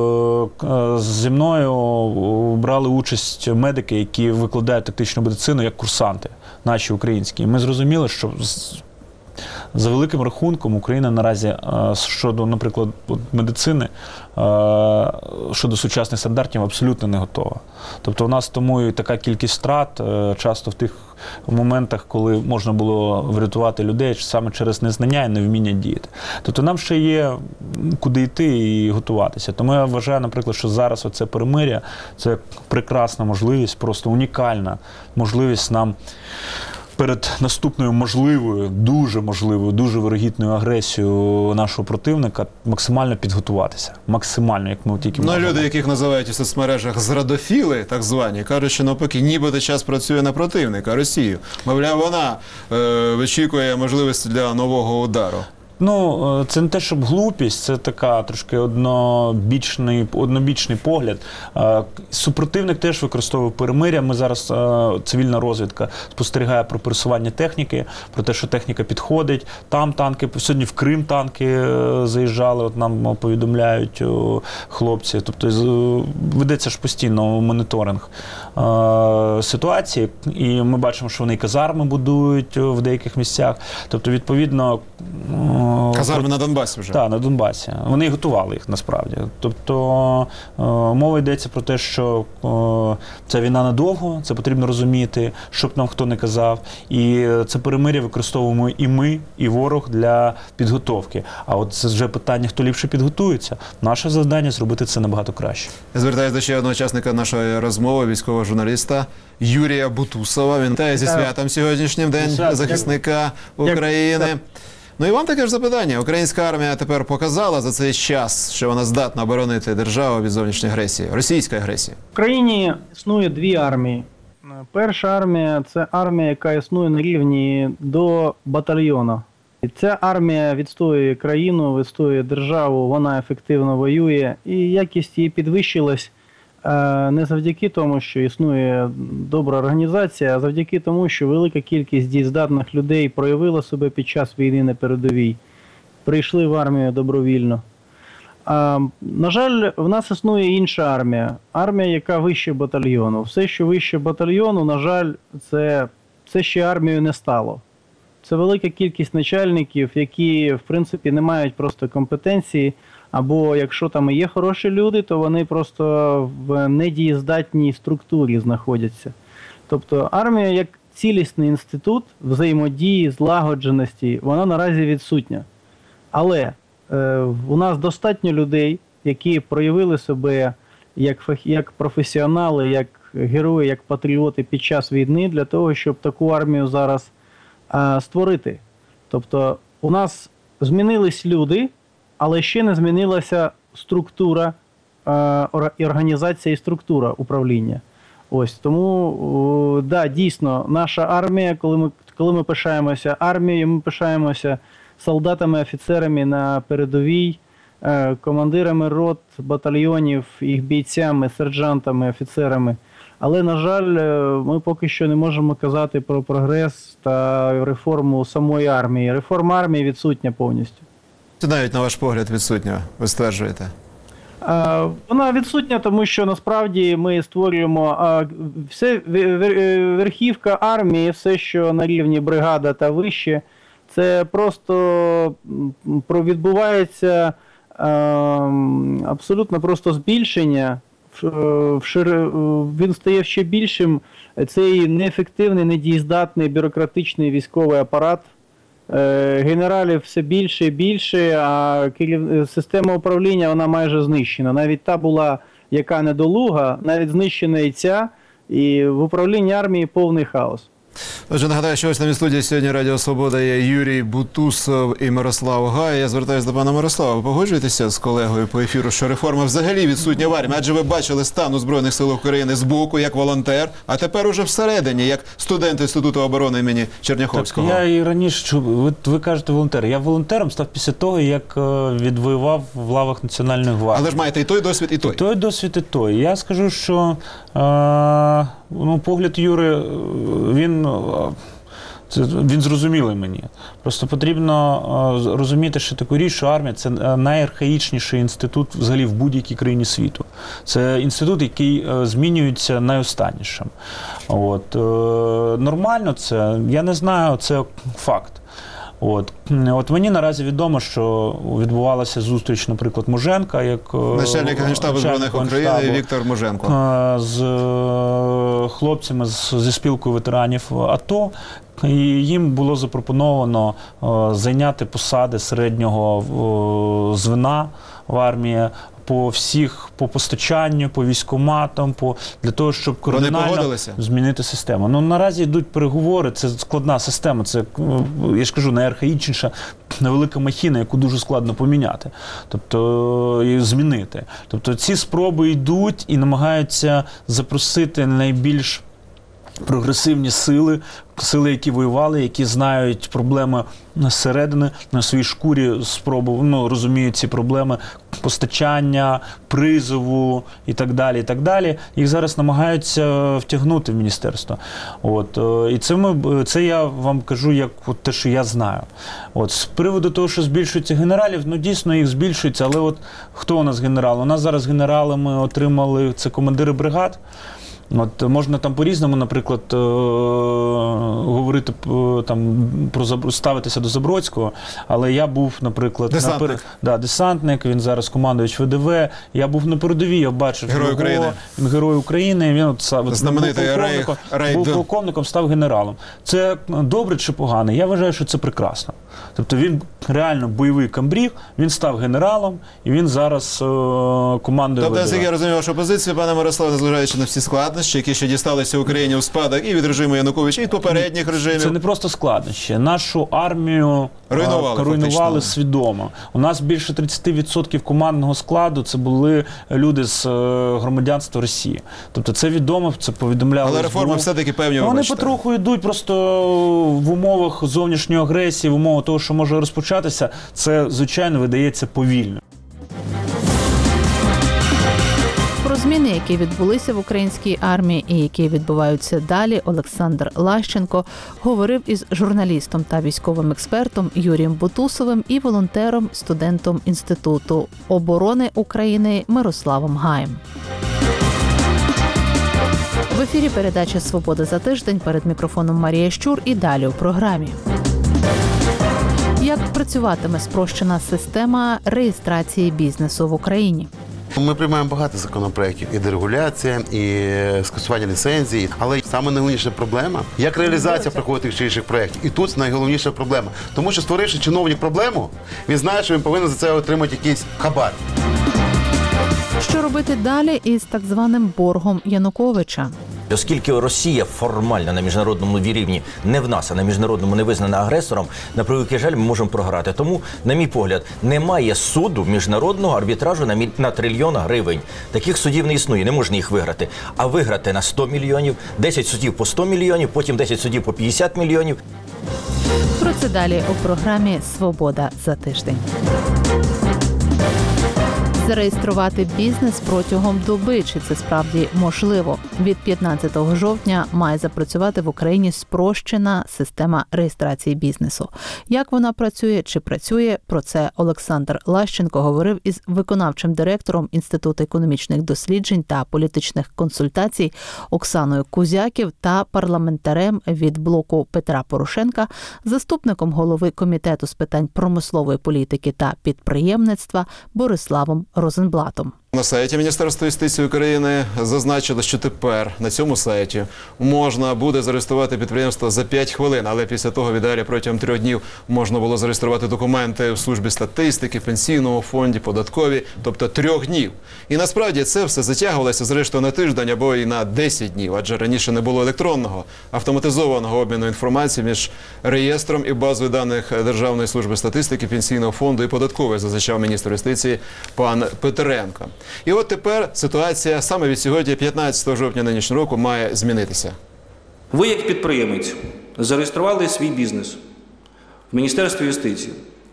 зі мною брали участь медики, які викладають тактичну медицину як курсанти, наші українські. І ми зрозуміли, що за великим рахунком Україна наразі щодо, наприклад, медицини, щодо сучасних стандартів абсолютно не готова. Тобто у нас тому і така кількість втрат часто в тих моментах, коли можна було врятувати людей саме через незнання і невміння діяти. Тобто нам ще є куди йти і готуватися. Тому я вважаю, наприклад, що зараз оце перемир'я – це прекрасна можливість, просто унікальна можливість нам перед наступною можливою, дуже вирогідною агресією нашого противника максимально підготуватися. Максимально, як ми тільки можемо. Люди, яких називають у соцмережах зрадофіли, так звані, кажуть, що навпаки, нібито час працює на противника, Росію. Мовляв, вона вичікує можливості для нового удару. Ну, це не те, щоб глупість, це така трошки однобічний погляд. Супротивник теж використовує перемир'я. Ми зараз, цивільна розвідка, спостерігає про пересування техніки, про те, що техніка підходить. Там танки, сьогодні в Крим танки заїжджали, от нам повідомляють хлопці. Тобто ведеться ж постійно моніторинг ситуації, і ми бачимо, що вони і казарми будують в деяких місцях. Тобто, відповідно... Казарми на Донбасі вже? Так, на Донбасі. Вони готували їх, насправді. Тобто, мова йдеться про те, що ця війна надовго, це потрібно розуміти, щоб нам хто не казав. І це перемир'я використовуємо і ми, і ворог для підготовки. А от це вже питання, хто ліпше підготується. Наше завдання – зробити це набагато краще. Я звертаюся до ще одного учасника нашої розмови, військового журналіста Юрія Бутусова. Він вітає зі святом сьогоднішнім День захисника України. Ну і вам таке ж запитання. Українська армія тепер показала за цей час, що вона здатна оборонити державу від зовнішньої агресії, російської агресії? В країні існує дві армії. Перша армія – це армія, яка існує на рівні до батальйону. І ця армія відстоює країну, відстоює державу, вона ефективно воює. І якість її підвищилась не завдяки тому, що існує добра організація, а завдяки тому, що велика кількість дієздатних людей проявила себе під час війни на передовій. Прийшли в армію добровільно. На жаль, в нас існує інша армія. Армія, яка вище батальйону. Все, що вище батальйону, на жаль, це ще армією не стало. Це велика кількість начальників, які, в принципі, не мають просто компетенції, або якщо там і є хороші люди, то вони просто в недієздатній структурі знаходяться. Тобто армія як цілісний інститут взаємодії, злагодженості, вона наразі відсутня. Але у нас достатньо людей, які проявили себе як професіонали, як герої, як патріоти під час війни для того, щоб таку армію зараз створити. Тобто у нас змінились люди, але ще не змінилася структура, організація і структура управління. Ось, тому, да, дійсно, наша армія, коли ми пишаємося армією, ми пишаємося солдатами, офіцерами на передовій, командирами рот, батальйонів, їх бійцями, сержантами, офіцерами. Але, на жаль, ми поки що не можемо казати про прогрес та реформу самої армії. Реформа армії відсутня повністю. Це навіть, на ваш погляд, відсутня, ви стверджуєте? Вона відсутня, тому що насправді ми створюємо все, верхівка армії, все, що на рівні бригада та вище, це просто відбувається абсолютно просто збільшення. Він стає ще більшим, цей неефективний, недієздатний бюрократичний військовий апарат. Генералів все більше і більше, а система управління вона майже знищена. Навіть та була, яка недолуга, навіть знищена і ця, і в управлінні армії повний хаос. Отже, нагадаю, що ось на студії сьогодні Радіо Свобода є Юрій Бутусов і Мирослав Гай. Я звертаюся до пана Мирослава. Ви погоджуєтеся з колегою по ефіру, що реформа взагалі відсутня в армії? Адже ви бачили стан у Збройних сил України збоку, як волонтер, а тепер уже всередині, як студент Інституту оборони імені Черняховського. Так, я і раніше, ви кажете волонтер. Я волонтером став після того, як відвоював в лавах Національної гвардії. Але ж маєте і той досвід, і той. І той досвід, і той. Я скажу, що погляд Юри, він зрозумілий мені. Просто потрібно розуміти, що таку річ, що армія – це найархаїчніший інститут взагалі в будь-якій країні світу. Це інститут, який змінюється найостаннішим. Нормально це? Я не знаю, це факт. От мені наразі відомо, що відбувалася зустріч, наприклад, Муженка, як начальник Генштабу Збройних України Віктор Муженко з хлопцями зі спілкою ветеранів АТО, і їм було запропоновано зайняти посади середнього звена в армії, по постачанню, по військкоматам, для того, щоб кардинально змінити систему. Наразі йдуть переговори, це складна система, це, я ж кажу, найархаїчніша, невелика махіна, яку дуже складно поміняти, тобто змінити. Тобто ці спроби йдуть і намагаються запросити найбільш прогресивні сили, які воювали, які знають проблеми зсередини, на своїй шкурі розуміють ці проблеми постачання, призову і так далі, і так далі. Їх зараз намагаються втягнути в міністерство. І це я вам кажу, як те, що я знаю. З приводу того, що збільшується генералів, дійсно їх збільшується, але хто у нас генерал? У нас зараз генерали ми отримали, це командири бригад. Можна там по-різному, наприклад, говорити, ставитися до Забродського, але я був, наприклад, десантник, він зараз командувач ВДВ, я був на передовій, я бачив його, він Герой України, він був полковником, став генералом. Це добре чи погано? Я вважаю, що це прекрасно. Тобто він реально бойовий комбриг, він став генералом, і він зараз командує ВДВ. Тобто, як я розумію вашу позицію, пане Мирославе, незважаючи на всі складнощі, які ще дісталися Україні у спадок і від режиму Януковича, і від попередніх режимів. Це не просто складнощі. Нашу армію руйнували свідомо. У нас більше 30% командного складу це були люди з громадянства Росії. Тобто це відомо, це повідомляли. Але реформи все-таки певні ви Вони бачите. потроху йдуть, просто в умовах зовнішньої агресії, в умовах того, що може розпочатися, це, звичайно, видається повільно. Про зміни, які відбулися в українській армії і які відбуваються далі, Олександр Лащенко говорив із журналістом та військовим експертом Юрієм Бутусовим і волонтером, студентом Інституту оборони України Мирославом Гаєм. В ефірі передача «Свобода за тиждень», перед мікрофоном Марія Щур і далі у програмі. Як працюватиме спрощена система реєстрації бізнесу в Україні? Ми приймаємо багато законопроєктів, і дерегуляція, і скасування ліцензії. Але саме найголовніша проблема – як реалізація проходить тих чи інших проєктів. І тут найголовніша проблема. Тому що, створивши чиновник проблему, він знає, що він повинен за це отримати якийсь хабар. Що робити далі із так званим боргом Януковича? Оскільки Росія формально на міжнародному рівні не в нас, а на міжнародному не визнана агресором, на превеликий жаль, ми можемо програти. Тому, на мій погляд, немає суду міжнародного арбітражу на трильйон гривень. Таких судів не існує, не можна їх виграти. А виграти на 100 мільйонів, 10 судів по 100 мільйонів, потім 10 судів по 50 мільйонів. Про це далі у програмі «Свобода за тиждень». Зареєструвати бізнес протягом доби, чи це справді можливо? Від 15 жовтня має запрацювати в Україні спрощена система реєстрації бізнесу. Як вона працює, чи працює, про це Олександр Лащенко говорив із виконавчим директором Інституту економічних досліджень та політичних консультацій Оксаною Кузяків та парламентарем від блоку Петра Порошенка, заступником голови Комітету з питань промислової політики та підприємництва Бориславом Розенблатом. На сайті Міністерства юстиції України зазначили, що тепер на цьому сайті можна буде зареєструвати підприємство за 5 хвилин, але після того віддалі протягом 3 днів можна було зареєструвати документи в службі статистики, пенсійному фонді, податковій, тобто 3 днів. І насправді це все затягувалося зрештою на тиждень або і на 10 днів, адже раніше не було електронного, автоматизованого обміну інформації між реєстром і базою даних Державної служби статистики, пенсійного фонду і податкової, зазначав міністр юстиції пан Петренко. І от тепер ситуація саме від сьогодні, 15 жовтня нинішнього року, має змінитися. Ви, як підприємець, зареєстрували свій бізнес в Міністерстві юстиції.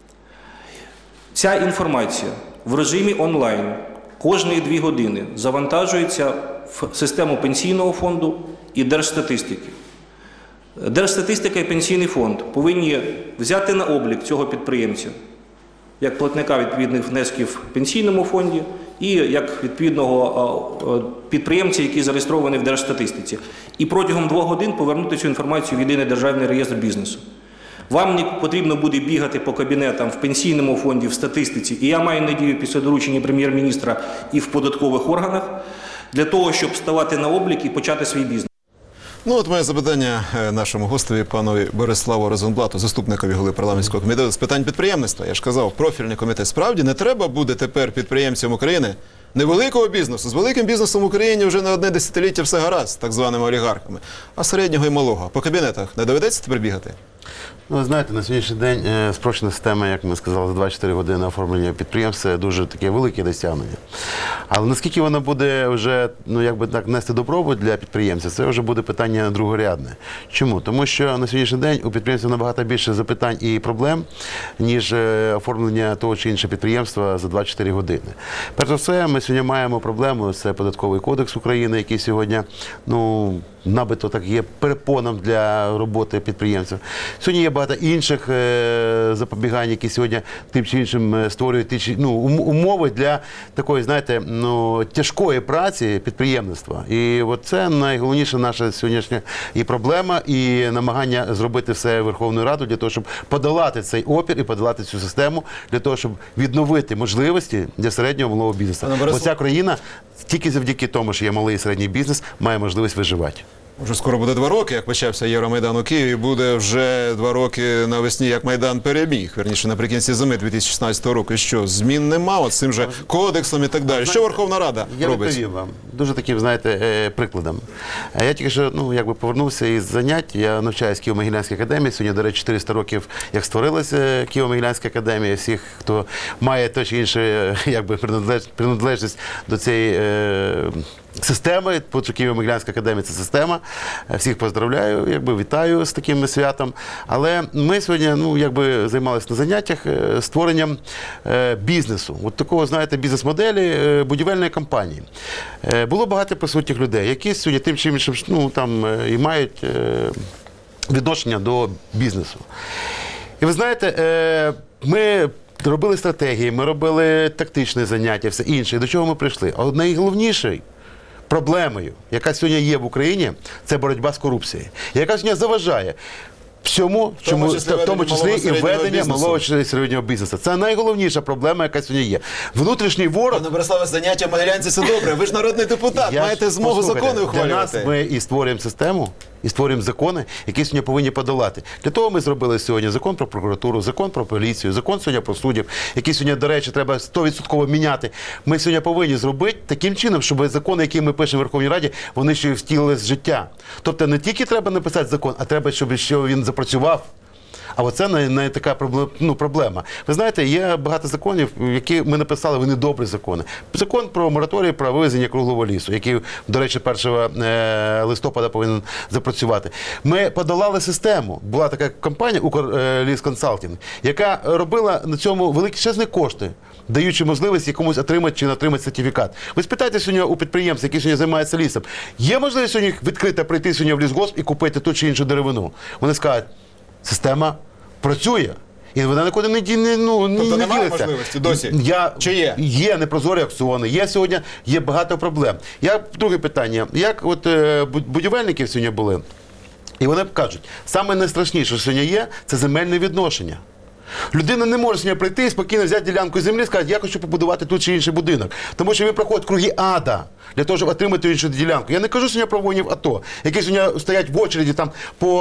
Ця інформація в режимі онлайн кожні 2 години завантажується в систему пенсійного фонду і Держстатистики. Держстатистика і пенсійний фонд повинні взяти на облік цього підприємця як платника відповідних внесків в пенсійному фонді і як відповідного підприємця, який зареєстрований в Держстатистиці. І протягом 2 годин повернути цю інформацію в єдиний державний реєстр бізнесу. Вам не потрібно буде бігати по кабінетам в пенсійному фонді, в статистиці, і я маю надію після доручення прем'єр-міністра і в податкових органах, для того, щоб ставати на облік і почати свій бізнес. Ну от моє запитання нашому гостеві, пану Бориславу Розенблату, заступникові голови парламентського комітету з питань підприємництва. Я ж казав, профільний комітет. Справді не треба буде тепер підприємцям України невеликого бізнесу. З великим бізнесом в Україні вже не одне десятиліття все гаразд, так званими олігархами, а середнього і малого. По кабінетах не доведеться тепер бігати? Ну, ви знаєте, на сьогоднішній день спрощена система, як ми сказали, за 24 години оформлення підприємства – це дуже таке велике досягнення. Але наскільки вона буде вже, ну, якби так, нести добробут для підприємця, це вже буде питання другорядне. Чому? Тому що на сьогоднішній день у підприємців набагато більше запитань і проблем, ніж оформлення того чи іншого підприємства за 24 години. Перш за все, ми сьогодні маємо проблему, це Податковий кодекс України, який сьогодні, ну, набито так є перепоном для роботи підприємців. Сьогодні є багато інших запобігань, які сьогодні тим чи іншим створюють умови для такої, знаєте, ну, тяжкої праці підприємництва. І от це найголовніша наша сьогоднішня і проблема, і намагання зробити все Верховною Радою для того, щоб подолати цей опір і подолати цю систему, для того, щоб відновити можливості для середнього малого бізнесу. Бо ця країна тільки завдяки тому, що є малий і середній бізнес, має можливість виживати. Вже скоро буде 2 роки, як почався Євромайдан у Києві, буде вже 2 роки навесні, як Майдан переміг, верніше, наприкінці зими 2016 року. І що, змін нема, от з цим же кодексом і так далі. Що Верховна Рада робить? Я відповім вам дуже таким, знаєте, прикладом. Я тільки що, ну, якби повернувся із занять, я навчаюсь в Києво-Могилянській академії, сьогодні, до речі, 400 років, як створилася Києво-Могилянська академія, всіх, хто має те чи інше, якби, приналежність до цієї системи, Києво-Могилянська академія – це система. Всіх поздравляю, якби вітаю з таким святом. Але ми сьогодні, ну, якби займалися на заняттях створенням бізнесу. От такого, знаєте, бізнес-моделі будівельної компанії. Було багато присутніх людей, які сьогодні тим чи іншим, ну, там, і мають відношення до бізнесу. І ви знаєте, ми робили стратегії, ми робили тактичні заняття, все інше. І до чого ми прийшли? А найголовніший проблемою, яка сьогодні є в Україні, це боротьба з корупцією, яка сьогодні заважає всьому, в тому числі і введення малого і середнього бізнесу. Це найголовніша проблема, яка сьогодні є. Внутрішній ворог... Пане Бориславе, заняття в Могилянці – це добре. Ви ж народний депутат, маєте змогу закони ухвалювати. Для нас ми і створюємо систему, і створюємо закони, які сьогодні повинні подолати. Для того ми зробили сьогодні закон про прокуратуру, закон про поліцію, закон сьогодні про суддів, який сьогодні, до речі, треба 100% міняти. Ми сьогодні повинні зробити таким чином, щоб закони, які ми пишемо в Верховній Раді, вони ще й втілились в життя. Тобто не тільки треба написати закон, а треба, щоб ще він запрацював. А оце не така проблема. Ви знаєте, є багато законів, які ми написали, вони добрі закони. Закон про мораторій про вивезення круглого лісу, який, до речі, 1 листопада повинен запрацювати. Ми подолали систему. Була така компанія «Укрлісконсалтинг», яка робила на цьому величезні кошти, даючи можливість якомусь отримати чи не отримати сертифікат. Ви спитайте сьогодні у підприємців, які сьогодні займаються лісом, є можливість сьогодні відкрито прийти сьогодні в лісгосп і купити ту чи іншу деревину? Вони скажуть, система працює. І вона нікуди не ділиться. Тобто немає можливості досі? Чи є? Є непрозорі аукціони, є багато проблем. Друге питання. Як от будівельники сьогодні були, і вони кажуть, саме найстрашніше, що сьогодні є, це земельне відношення. Людина не може сьогодні прийти і спокійно взяти ділянку землі і сказати, я хочу побудувати тут чи інший будинок. Тому що він проходить круги ада для того, щоб отримати іншу ділянку. Я не кажу сьогодні про воїнів АТО, які сьогодні стоять в очереді там,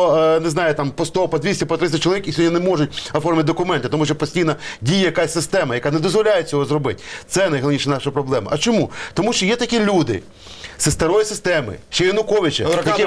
по 100, по 200, по 300 чоловік і сьогодні не можуть оформити документи, тому що постійно діє якась система, яка не дозволяє цього зробити. Це найголовніша наша проблема. А чому? Тому що є такі люди зі старої системи, ще Януковича.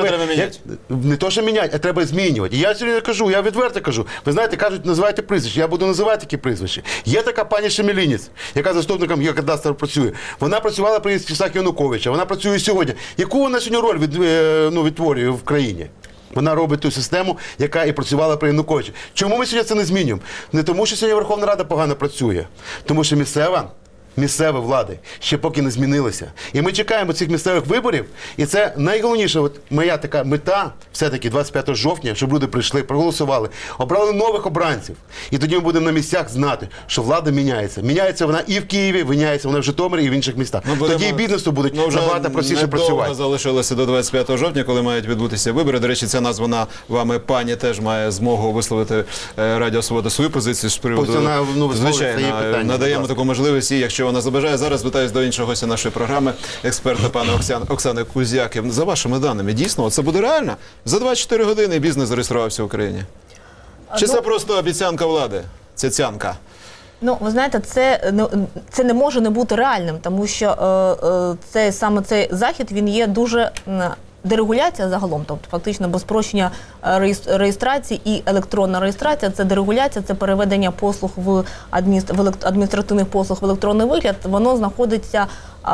Не то, що міняти, а треба змінювати. І я сьогодні кажу, я відверто кажу. Ви знаєте, кажуть, називайте прізвище. Я буду називати такі прізвища. Є така пані Шемелінець, яка заступником Геокадастру працює. Вона працювала при часах Януковича, вона працює сьогодні. Яку вона сьогодні роль відтворює в країні? Вона робить ту систему, яка і працювала при Януковичі. Чому ми сьогодні це не змінюємо? Не тому, що сьогодні Верховна Рада погано працює. Тому що місцеві влади ще поки не змінилися. І ми чекаємо цих місцевих виборів, і це найголовніша моя така мета, все-таки 25 жовтня, щоб люди прийшли, проголосували, обрали нових обранців. І тоді ми будемо на місцях знати, що влада міняється. Міняється вона і в Києві, міняється вона в Житомирі і в інших містах. Тоді і бізнесу будуть набагато простіше працювати. Недовго залишилося до 25 жовтня, коли мають відбутися вибори. До речі, ця названа вами пані теж має змогу висловити Радіо Свобода свою позицію з приводу. Звичайно, надаємо таку можливість, і якщо вона забажає. Зараз звертаюсь до іншого гостя нашої програми, експерта пана Оксани Кузяки. За вашими даними, дійсно, це буде реально? За 24 години бізнес зареєструвався в Україні? Чи це просто обіцянка влади? Цяцянка? Ну, ви знаєте, це не може не бути реальним, тому що саме цей захід, він є дуже дерегуляція загалом, тобто фактично без спрощення реєстрації і електронна реєстрація, це дерегуляція, це переведення послуг в адміністративних послуг в електронний вигляд, воно знаходиться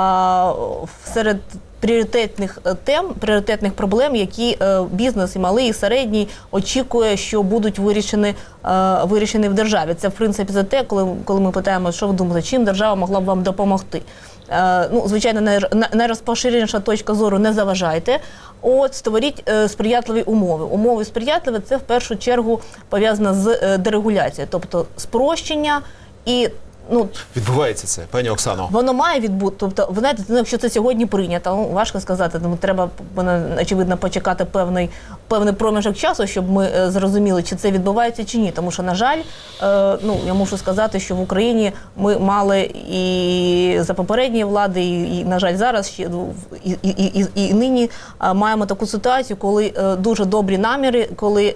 серед пріоритетних тем, пріоритетних проблем, які бізнес і малий, і середній очікує, що будуть вирішені в державі. Це, в принципі, за те, коли ми питаємо, що ви думаєте, чим держава могла б вам допомогти. Звичайно, найрозпоширеніша точка зору – не заважайте. Створіть сприятливі умови. Умови сприятливі – це в першу чергу пов'язано з дерегуляцією, тобто спрощення і відбувається це, пані Оксано? Воно має відбути. Тобто, ви знаєте, якщо це сьогодні прийнято, важко сказати, тому треба, очевидно, почекати певний проміжок часу, щоб ми зрозуміли, чи це відбувається, чи ні. Тому що, на жаль, я мушу сказати, що в Україні ми мали і за попередньої влади, і на жаль, зараз ще, і нині маємо таку ситуацію, коли дуже добрі наміри,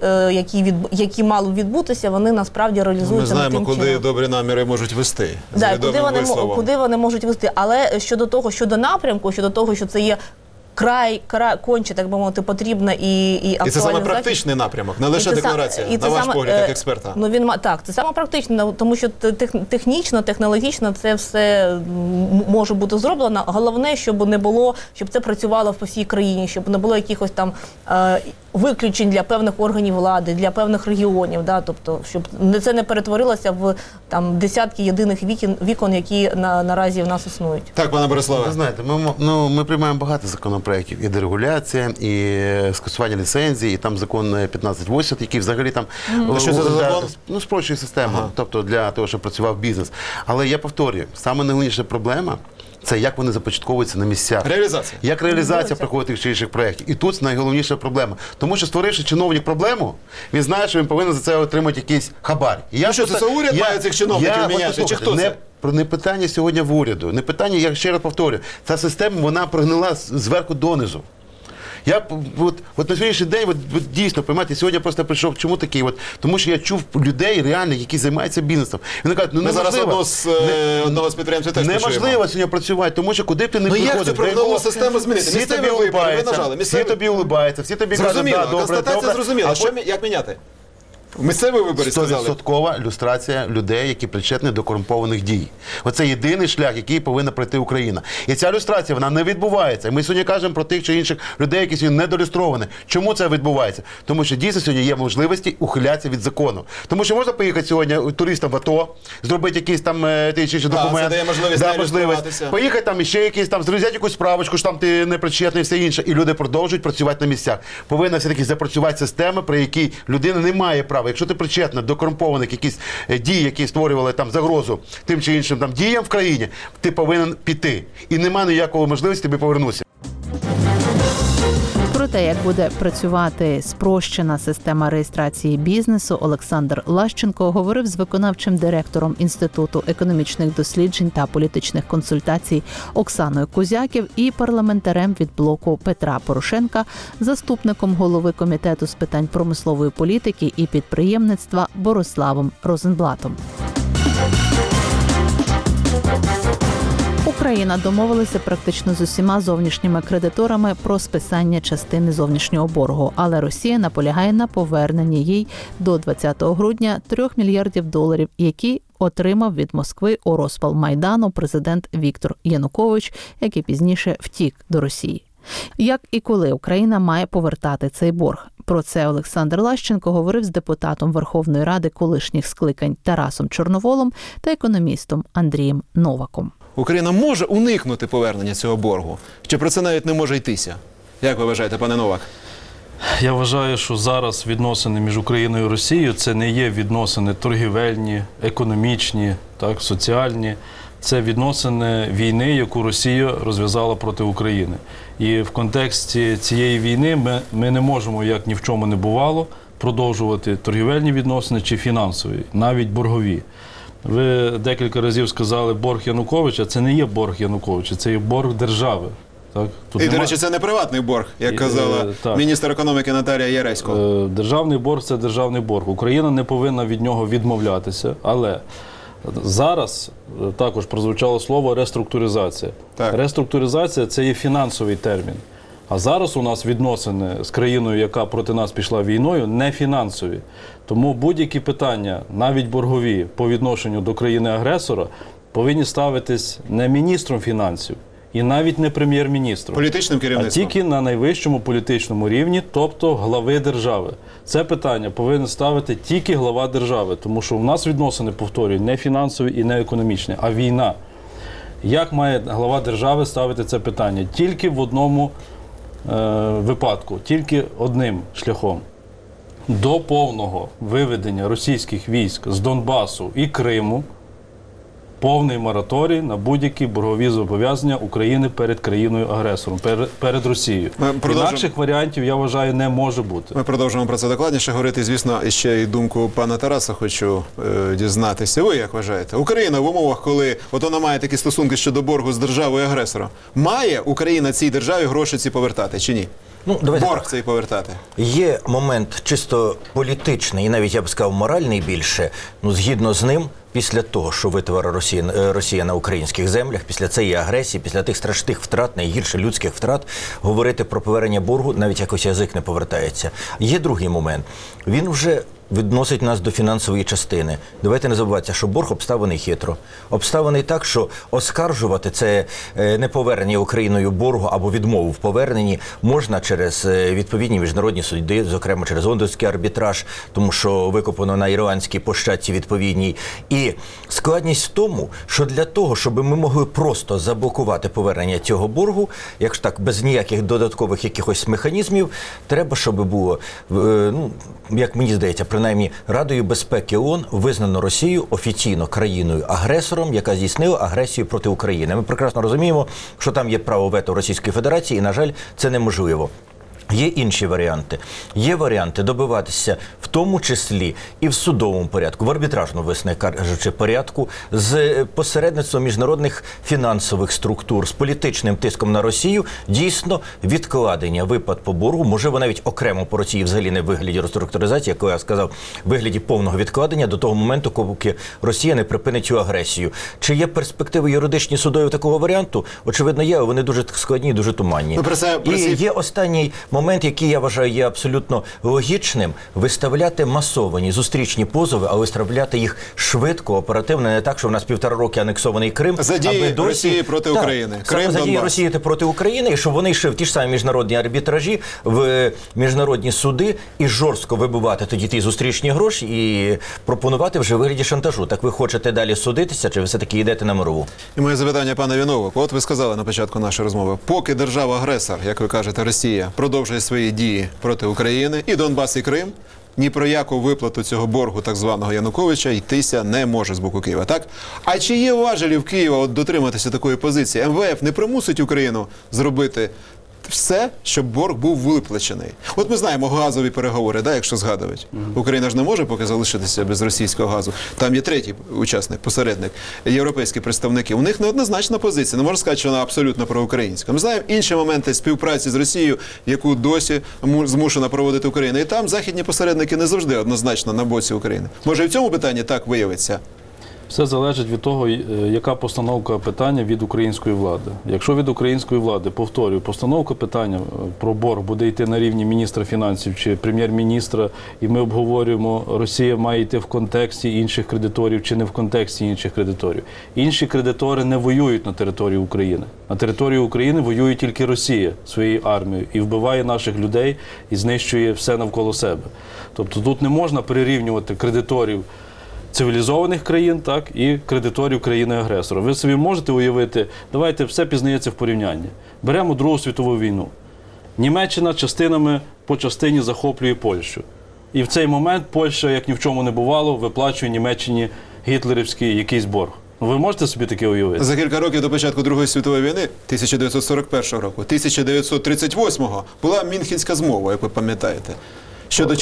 які мали відбутися, вони насправді реалізуються. Ми знаємо, куди добрі наміри можуть вести. Куди вони можуть вести. Але щодо напрямку, щодо того, що це є конче, так би мовити, потрібна і актуальна. І це саме практичний напрямок, не лише декларація, на ваш погляд, як експерта. Так, це саме практично, тому що технічно, технологічно це все може бути зроблено. Головне, щоб це працювало по всій країні, щоб не було якихось там виключень для певних органів влади, для певних регіонів, тобто, щоб це не перетворилося в десятки єдиних вікон, які наразі в нас існують. Так, пане Бориславе. Ви знаєте, ми приймаємо багато законопроєктів. І дерегуляція, і скасування ліцензії, і там закон 1580, який взагалі там що це за закон? Спрощує систему, тобто для того, щоб працював бізнес. Але я повторюю, саме найголовніша проблема – це як вони започатковуються на місцях. Реалізація. Як реалізація проходить тих чи інших проєктів. І тут найголовніша проблема. Тому що, створивши чиновник проблему, він знає, що він повинен за це отримати якийсь хабар. Це уряд має цих чиновників міняти, чи хто це? Не питання сьогодні в уряду, не питання, я ще раз повторюю, ця система, вона прогнила зверху донизу. От на сьогоднішній день, дійсно, поймайте, сьогодні я просто прийшов, чому такий? Тому що я чув людей реально, які займаються бізнесом. Вони кажуть, ми зараз одного з підприємців теж почуємо. Неможливо сьогодні працювати, тому що куди б ти не приходив. Як цю програмну систему змінити? Місцеві вибори, ви нажали. Всі тобі улибаються, всі тобі кажуть, зрозуміло, констатація зрозуміла. Як міняти? Місцеві вибори сказали. 100% люстрація людей, які причетні до корумпованих дій. Оце єдиний шлях, який повинна пройти Україна. І ця люстрація, вона не відбувається. Ми сьогодні кажемо про тих чи інших людей, які сьогодні недолюстровані. Чому це відбувається? Тому що дійсно сьогодні є можливості ухилятися від закону. Тому що можна поїхати сьогодні туристам в АТО, зробити якийсь там ті чи інші документи. Це дає можливість. Поїхати там і ще якийсь там, зробити якусь справочку, що там ти не причетний і все інше. І люди продовжують працювати на місцях. Повинна все-таки запрацювати система, при якій людина не має права. Якщо ти причетна до корумпованих якісь дій, які створювали там загрозу тим чи іншим там діям в країні, ти повинен піти. І немає ніякої можливості тобі повернутися. Про те, як буде працювати спрощена система реєстрації бізнесу, Олександр Лащенко говорив з виконавчим директором Інституту економічних досліджень та політичних консультацій Оксаною Кузяків і парламентарем від блоку Петра Порошенка, заступником голови Комітету з питань промислової політики і підприємництва Бориславом Розенблатом. Україна домовилася практично з усіма зовнішніми кредиторами про списання частини зовнішнього боргу, але Росія наполягає на поверненні їй до 20 грудня $3 мільярдів, які отримав від Москви у розпал Майдану президент Віктор Янукович, який пізніше втік до Росії. Як і коли Україна має повертати цей борг? Про це Олександр Лащенко говорив з депутатом Верховної Ради колишніх скликань Тарасом Чорноволом та економістом Андрієм Новаком. Україна може уникнути повернення цього боргу? Чи про це навіть не може йтися? Як ви вважаєте, пане Новак? Я вважаю, що зараз відносини між Україною і Росією – це не є відносини торгівельні, економічні, соціальні. Це відносини війни, яку Росія розв'язала проти України. І в контексті цієї війни ми не можемо, як ні в чому не бувало, продовжувати торгівельні відносини чи фінансові, навіть боргові. Ви декілька разів сказали борг Януковича. Це не є борг Януковича, це є борг держави. І, до речі, це не приватний борг, як казала міністр економіки Наталія Яресько. Державний борг – це державний борг. Україна не повинна від нього відмовлятися, але зараз також прозвучало слово реструктуризація. Реструктуризація – це є фінансовий термін. А зараз у нас відносини з країною, яка проти нас пішла війною, не фінансові. Тому будь-які питання, навіть боргові, по відношенню до країни-агресора, повинні ставитись не міністром фінансів і навіть не прем'єр-міністром, політичним а керівництвом. тільки на найвищому політичному рівні, тобто глави держави. Це питання повинен ставити тільки глава держави, тому що в нас відносини, повторюю, не фінансові і не економічні, а війна. Як має глава держави ставити це питання? Тільки в одному випадку, тільки одним шляхом. До повного виведення російських військ з Донбасу і Криму повний мораторій на будь-які боргові зобов'язання України перед країною-агресором, перед Росією. Інакших варіантів, я вважаю, не може бути. Ми продовжуємо про це докладніше говорити. Звісно, ще й думку пана Тараса хочу дізнатися. Ви як вважаєте? Україна в умовах, коли от вона має такі стосунки щодо боргу з державою-агресором, має Україна цій державі гроші ці повертати чи ні? Борг цей повертати. Є момент чисто політичний і навіть, я б сказав, моральний більше. Згідно з ним, після того, що витворила Росія на українських землях, після цієї агресії, після тих страшних втрат, найгірше людських втрат, говорити про повернення боргу навіть якось язик не повертається. Є другий момент. Він вже відносить нас до фінансової частини. Давайте не забуватися, що борг обставлений хитро. Обставлений так, що оскаржувати це неповернення Україною боргу або відмову в поверненні можна через відповідні міжнародні суди, зокрема через лондонський арбітраж, тому що викопано на ірландській площадці відповідній. І складність в тому, що для того, щоб ми могли просто заблокувати повернення цього боргу, якщо так, без ніяких додаткових якихось механізмів, треба, щоб було, як мені здається, принаймні Радою безпеки ООН визнано Росію офіційно країною-агресором, яка здійснила агресію проти України. Ми прекрасно розуміємо, що там є право вето Російської Федерації, і, на жаль, це неможливо. Є інші варіанти. Є варіанти добиватися в тому числі і в судовому порядку, в арбітражному, власне кажучи, порядку, з посередництвом міжнародних фінансових структур, з політичним тиском на Росію, дійсно відкладення виплат по боргу, можливо, навіть окремо по Росії, взагалі не в вигляді реструктуризації, як я сказав, в вигляді повного відкладення до того моменту, поки Росія не припинить цю агресію. Чи є перспективи юридичні судові такого варіанту? Очевидно, є, але вони дуже складні, дуже туманні. І є останній момент, який, я вважаю, є абсолютно логічним, виставляти масовані зустрічні позови, а виставляти їх швидко, оперативно, не так, що в нас 1,5 роки анексований Крим. Задії Росії проти України. Крим, задії Росії проти України, і щоб вони йшли в ті ж самі міжнародні арбітражі, в міжнародні суди і жорстко вибивати тоді ті зустрічні гроші і пропонувати вже в вигляді шантажу. Так ви хочете далі судитися, чи ви все-таки йдете на мирову? І моє запитання, пане Вінову. От ви сказали на початку нашої розмови, поки держава-агресор, як ви кажете, Росія, продовжує свої дії проти України, і Донбас, і Крим, ні про яку виплату цього боргу так званого Януковича йтися не може з боку Києва, так? А чи є важелі в Києва от дотриматися такої позиції? МВФ не примусить Україну зробити все, щоб борг був виплачений? От ми знаємо газові переговори, да, якщо згадувати. Україна ж не може поки залишитися без російського газу. Там є третій учасник, посередник, європейські представники. У них неоднозначна позиція. Не можна сказати, що вона абсолютно проукраїнська. Ми знаємо інші моменти співпраці з Росією, яку досі змушена проводити Україна. І там західні посередники не завжди однозначно на боці України. Може і в цьому питанні так виявиться? Все залежить від того, яка постановка питання від української влади. Якщо від української влади, повторюю, постановка питання про борг буде йти на рівні міністра фінансів чи прем'єр-міністра, і ми обговорюємо, Росія має йти в контексті інших кредиторів чи не в контексті інших кредиторів. Інші кредитори не воюють на території України. На території України воює тільки Росія своєю армією і вбиває наших людей і знищує все навколо себе. Тобто тут не можна перерівнювати кредиторів цивілізованих країн, так, і кредиторів країни-агресора. Ви собі можете уявити, давайте все пізнається в порівнянні. Беремо Другу світову війну. Німеччина частинами по частині захоплює Польщу. І в цей момент Польща, як ні в чому не бувало, виплачує Німеччині гітлерівський якийсь борг. Ви можете собі таке уявити? За кілька років до початку Другої світової війни, 1941 року, 1938-го, була Мюнхенська змова, як ви пам'ятаєте. Щодо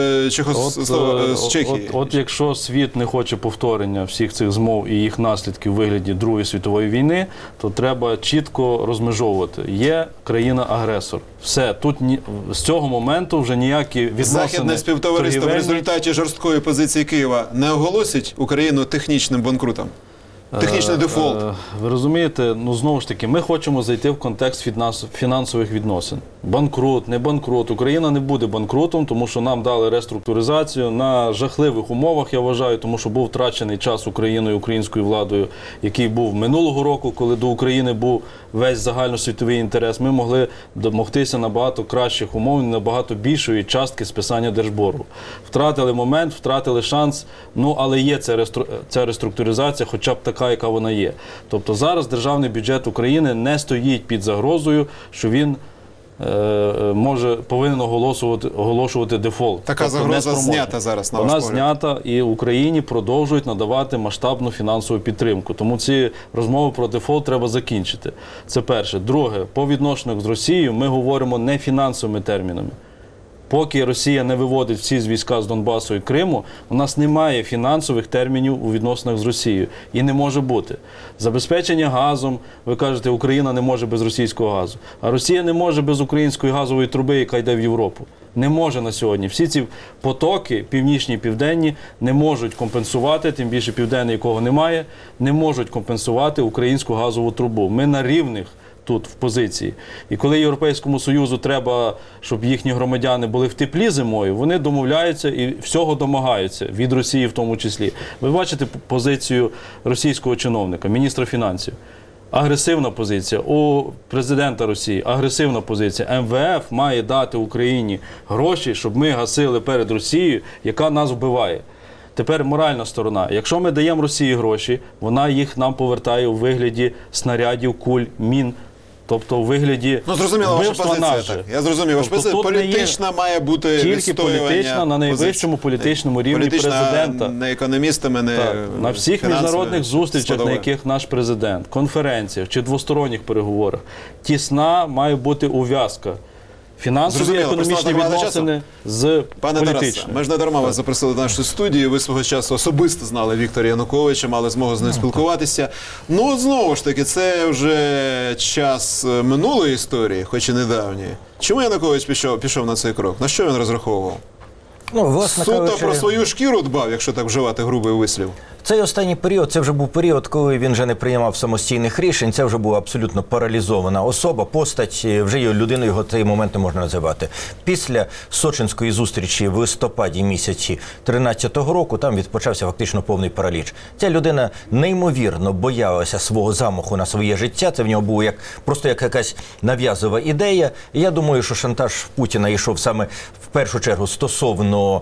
Чехії. От якщо світ не хоче повторення всіх цих змов і їх наслідків у вигляді Другої світової війни, то треба чітко розмежовувати. Є країна-агресор. Все, тут з цього моменту вже ніякі відносини... Західне співтовариство в результаті жорсткої позиції Києва не оголосить Україну технічним банкрутом? Технічний дефолт. Ви розумієте, ну знову ж таки, ми хочемо зайти в контекст фінансових відносин. Банкрут, не банкрут. Україна не буде банкрутом, тому що нам дали реструктуризацію на жахливих умовах, я вважаю, тому що був втрачений час Україною, українською владою, який був минулого року, коли до України був весь загальносвітовий інтерес. Ми могли домогтися набагато кращих умов, набагато більшої частки списання держборгу. Втратили момент, втратили шанс, ну але є ця реструктуризація, хоча б така, яка вона є. Тобто зараз державний бюджет України не стоїть під загрозою, що він повинен оголошувати дефолт. Така тобто загроза знята зараз, на ваш Вона погляд? знята, і Україні продовжують надавати масштабну фінансову підтримку. Тому ці розмови про дефолт треба закінчити. Це перше. Друге, по відношеннях з Росією ми говоримо не фінансовими термінами. Поки Росія не виводить всі війська з Донбасу і Криму, у нас немає фінансових термінів у відносинах з Росією. І не може бути. Забезпечення газом, ви кажете, Україна не може без російського газу. А Росія не може без української газової труби, яка йде в Європу. Не може на сьогодні. Всі ці потоки, північні і південні, не можуть компенсувати, тим більше південний, якого немає, не можуть компенсувати українську газову трубу. Ми на рівних тут в позиції. І коли Європейському Союзу треба, щоб їхні громадяни були в теплі зимою, вони домовляються і всього домагаються, від Росії в тому числі. Ви бачите позицію російського чиновника, міністра фінансів. Агресивна позиція. У президента Росії агресивна позиція. МВФ має дати Україні гроші, щоб ми гасили перед Росією, яка нас вбиває. Тепер моральна сторона. Якщо ми даємо Росії гроші, вона їх нам повертає у вигляді снарядів, куль, мін. Тобто у вигляді зрозуміло, ваша позиція, наше. так. Я зрозумів, ваша позиція політична має бути тільки політична, на найвищому політичному рівні президента. Не економістами, не на всіх міжнародних зустрічах, складовою. на яких наш президент, конференціях чи двосторонніх переговорах, тісна має бути ув'язка. Фінансові, економічні відносини з Пане політичними. Тарасе, ми ж не дарма вас запросили до нашої студії, ви свого часу особисто знали Віктора Януковича, мали змогу з ним спілкуватися. Ну, знову ж таки, це вже час минулої історії, хоч і недавньої. Чому Янукович пішов на цей крок? На що він розраховував? Суто про свою шкіру дбав, якщо так вживати грубий вислів. Цей останній період, це вже був період, коли він вже не приймав самостійних рішень, це вже була абсолютно паралізована особа, постать, вже його людиною його цей момент не можна називати. Після Сочинської зустрічі в листопаді місяці 2013 року там відпочався фактично повний параліч. Ця людина неймовірно боялася свого замаху на своє життя, це в нього було просто як якась нав'язова ідея. І я думаю, що шантаж Путіна йшов саме в першу чергу стосовно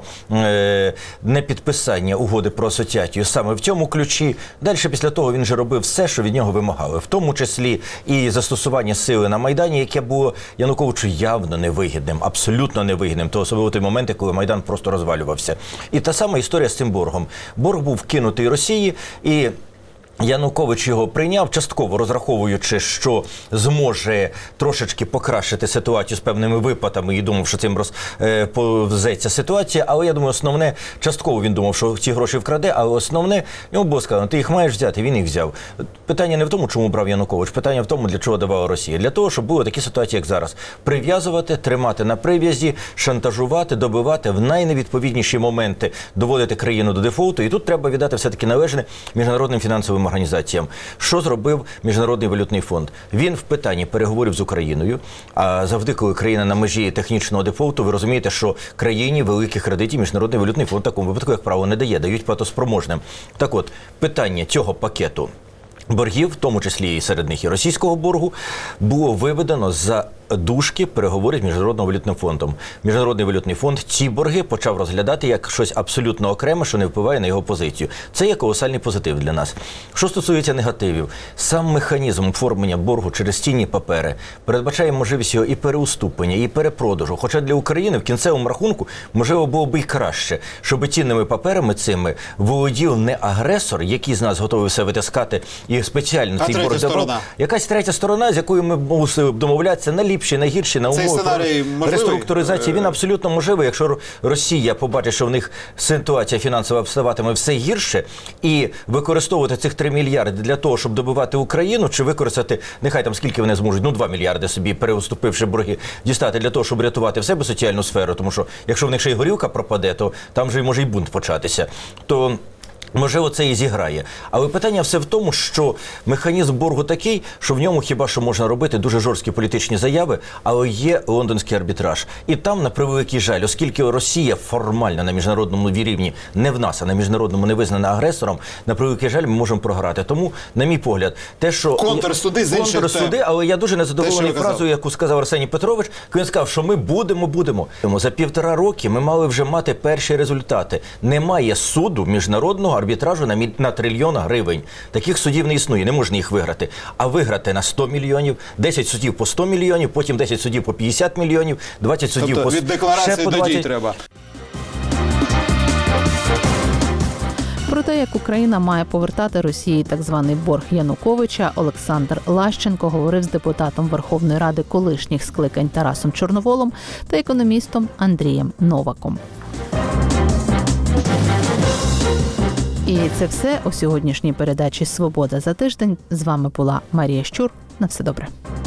непідписання угоди про асоціацію, саме в цьому ключі. Далі після того він же робив все, що від нього вимагали. В тому числі і застосування сили на Майдані, яке було Януковичу явно невигідним, абсолютно невигідним. То особливо той моменти, коли Майдан просто розвалювався. І та сама історія з цим боргом. Борг був вкинутий Росії, і Янукович його прийняв, частково розраховуючи, що зможе трошечки покращити ситуацію з певними виплатами і думав, що цим розповзеться ситуація. Але я думаю, основне, частково він думав, що ці гроші вкраде, але основне, йому було сказано, ти їх маєш взяти, він їх взяв. Питання не в тому, чому брав Янукович, питання в тому, для чого давала Росія. Для того, щоб були такі ситуації, як зараз. Прив'язувати, тримати на прив'язі, шантажувати, добивати, в найневідповідніші моменти доводити країну до дефолту. І тут треба віддати все-таки належне міжнародним фінансовим організаціям. Що зробив Міжнародний валютний фонд? Він в питанні переговорів з Україною, а завжди, коли країна на межі технічного дефолту, ви розумієте, що країні великих кредитів Міжнародний валютний фонд в такому випадку, як правило, не дає, дають платоспроможним. Так от, питання цього пакету боргів, в тому числі і серед них і російського боргу, було виведено за дужки переговорів з Міжнародним валютним фондом. Міжнародний валютний фонд ці борги почав розглядати як щось абсолютно окреме, що не впливає на його позицію. Це є колосальний позитив для нас. Що стосується негативів, сам механізм оформлення боргу через цінні папери передбачає можливість його і переуступлення, і перепродажу. Хоча для України в кінцевому рахунку можливо було б і краще, щоб цінними паперами цими володів не агресор, який з нас готовий все витискати і спеціально цей борг забрав. Якась третя сторона, з якою ми мусили домовлятися на ліпші, на гірші, на умови реструктуризації. Він абсолютно можливий, якщо Росія побачить, що в них ситуація фінансова ставатиме все гірше, і використовувати цих 3 мільярди для того, щоб добивати Україну, чи використати, нехай там скільки вони зможуть, 2 мільярди собі, переуступивши борги, дістати для того, щоб рятувати в себе соціальну сферу, тому що якщо в них ще й горілка пропаде, то там вже може і бунт початися. То Можливо, це і зіграє. Але питання все в тому, що механізм боргу такий, що в ньому хіба що можна робити дуже жорсткі політичні заяви, але є лондонський арбітраж. І там, на превеликий жаль, оскільки Росія формально на міжнародному рівні не в нас, а на міжнародному не визнана агресором, на превеликий жаль, ми можемо програти. Тому, на мій погляд, те, що... Контрсуди з інших тем. Але я дуже незадоволений фразою, яку сказав Арсеній Петрович, коли він сказав, що ми будемо. За 1,5 роки ми мали вже мати перші результати. Немає суду міжнародного арбітражу на 1 трильйон гривень. Таких судів не існує, не можна їх виграти. А виграти на 100 мільйонів, 10 судів по 100 мільйонів, потім 10 судів по 50 мільйонів, 20 судів по 20. Від декларації до дій треба. Про те, як Україна має повертати Росії так званий борг Януковича, Олександр Лащенко говорив з депутатом Верховної Ради колишніх скликань Тарасом Чорноволом та економістом Андрієм Новаком. І це все у сьогоднішній передачі «Свобода за тиждень». З вами була Марія Щур. На все добре.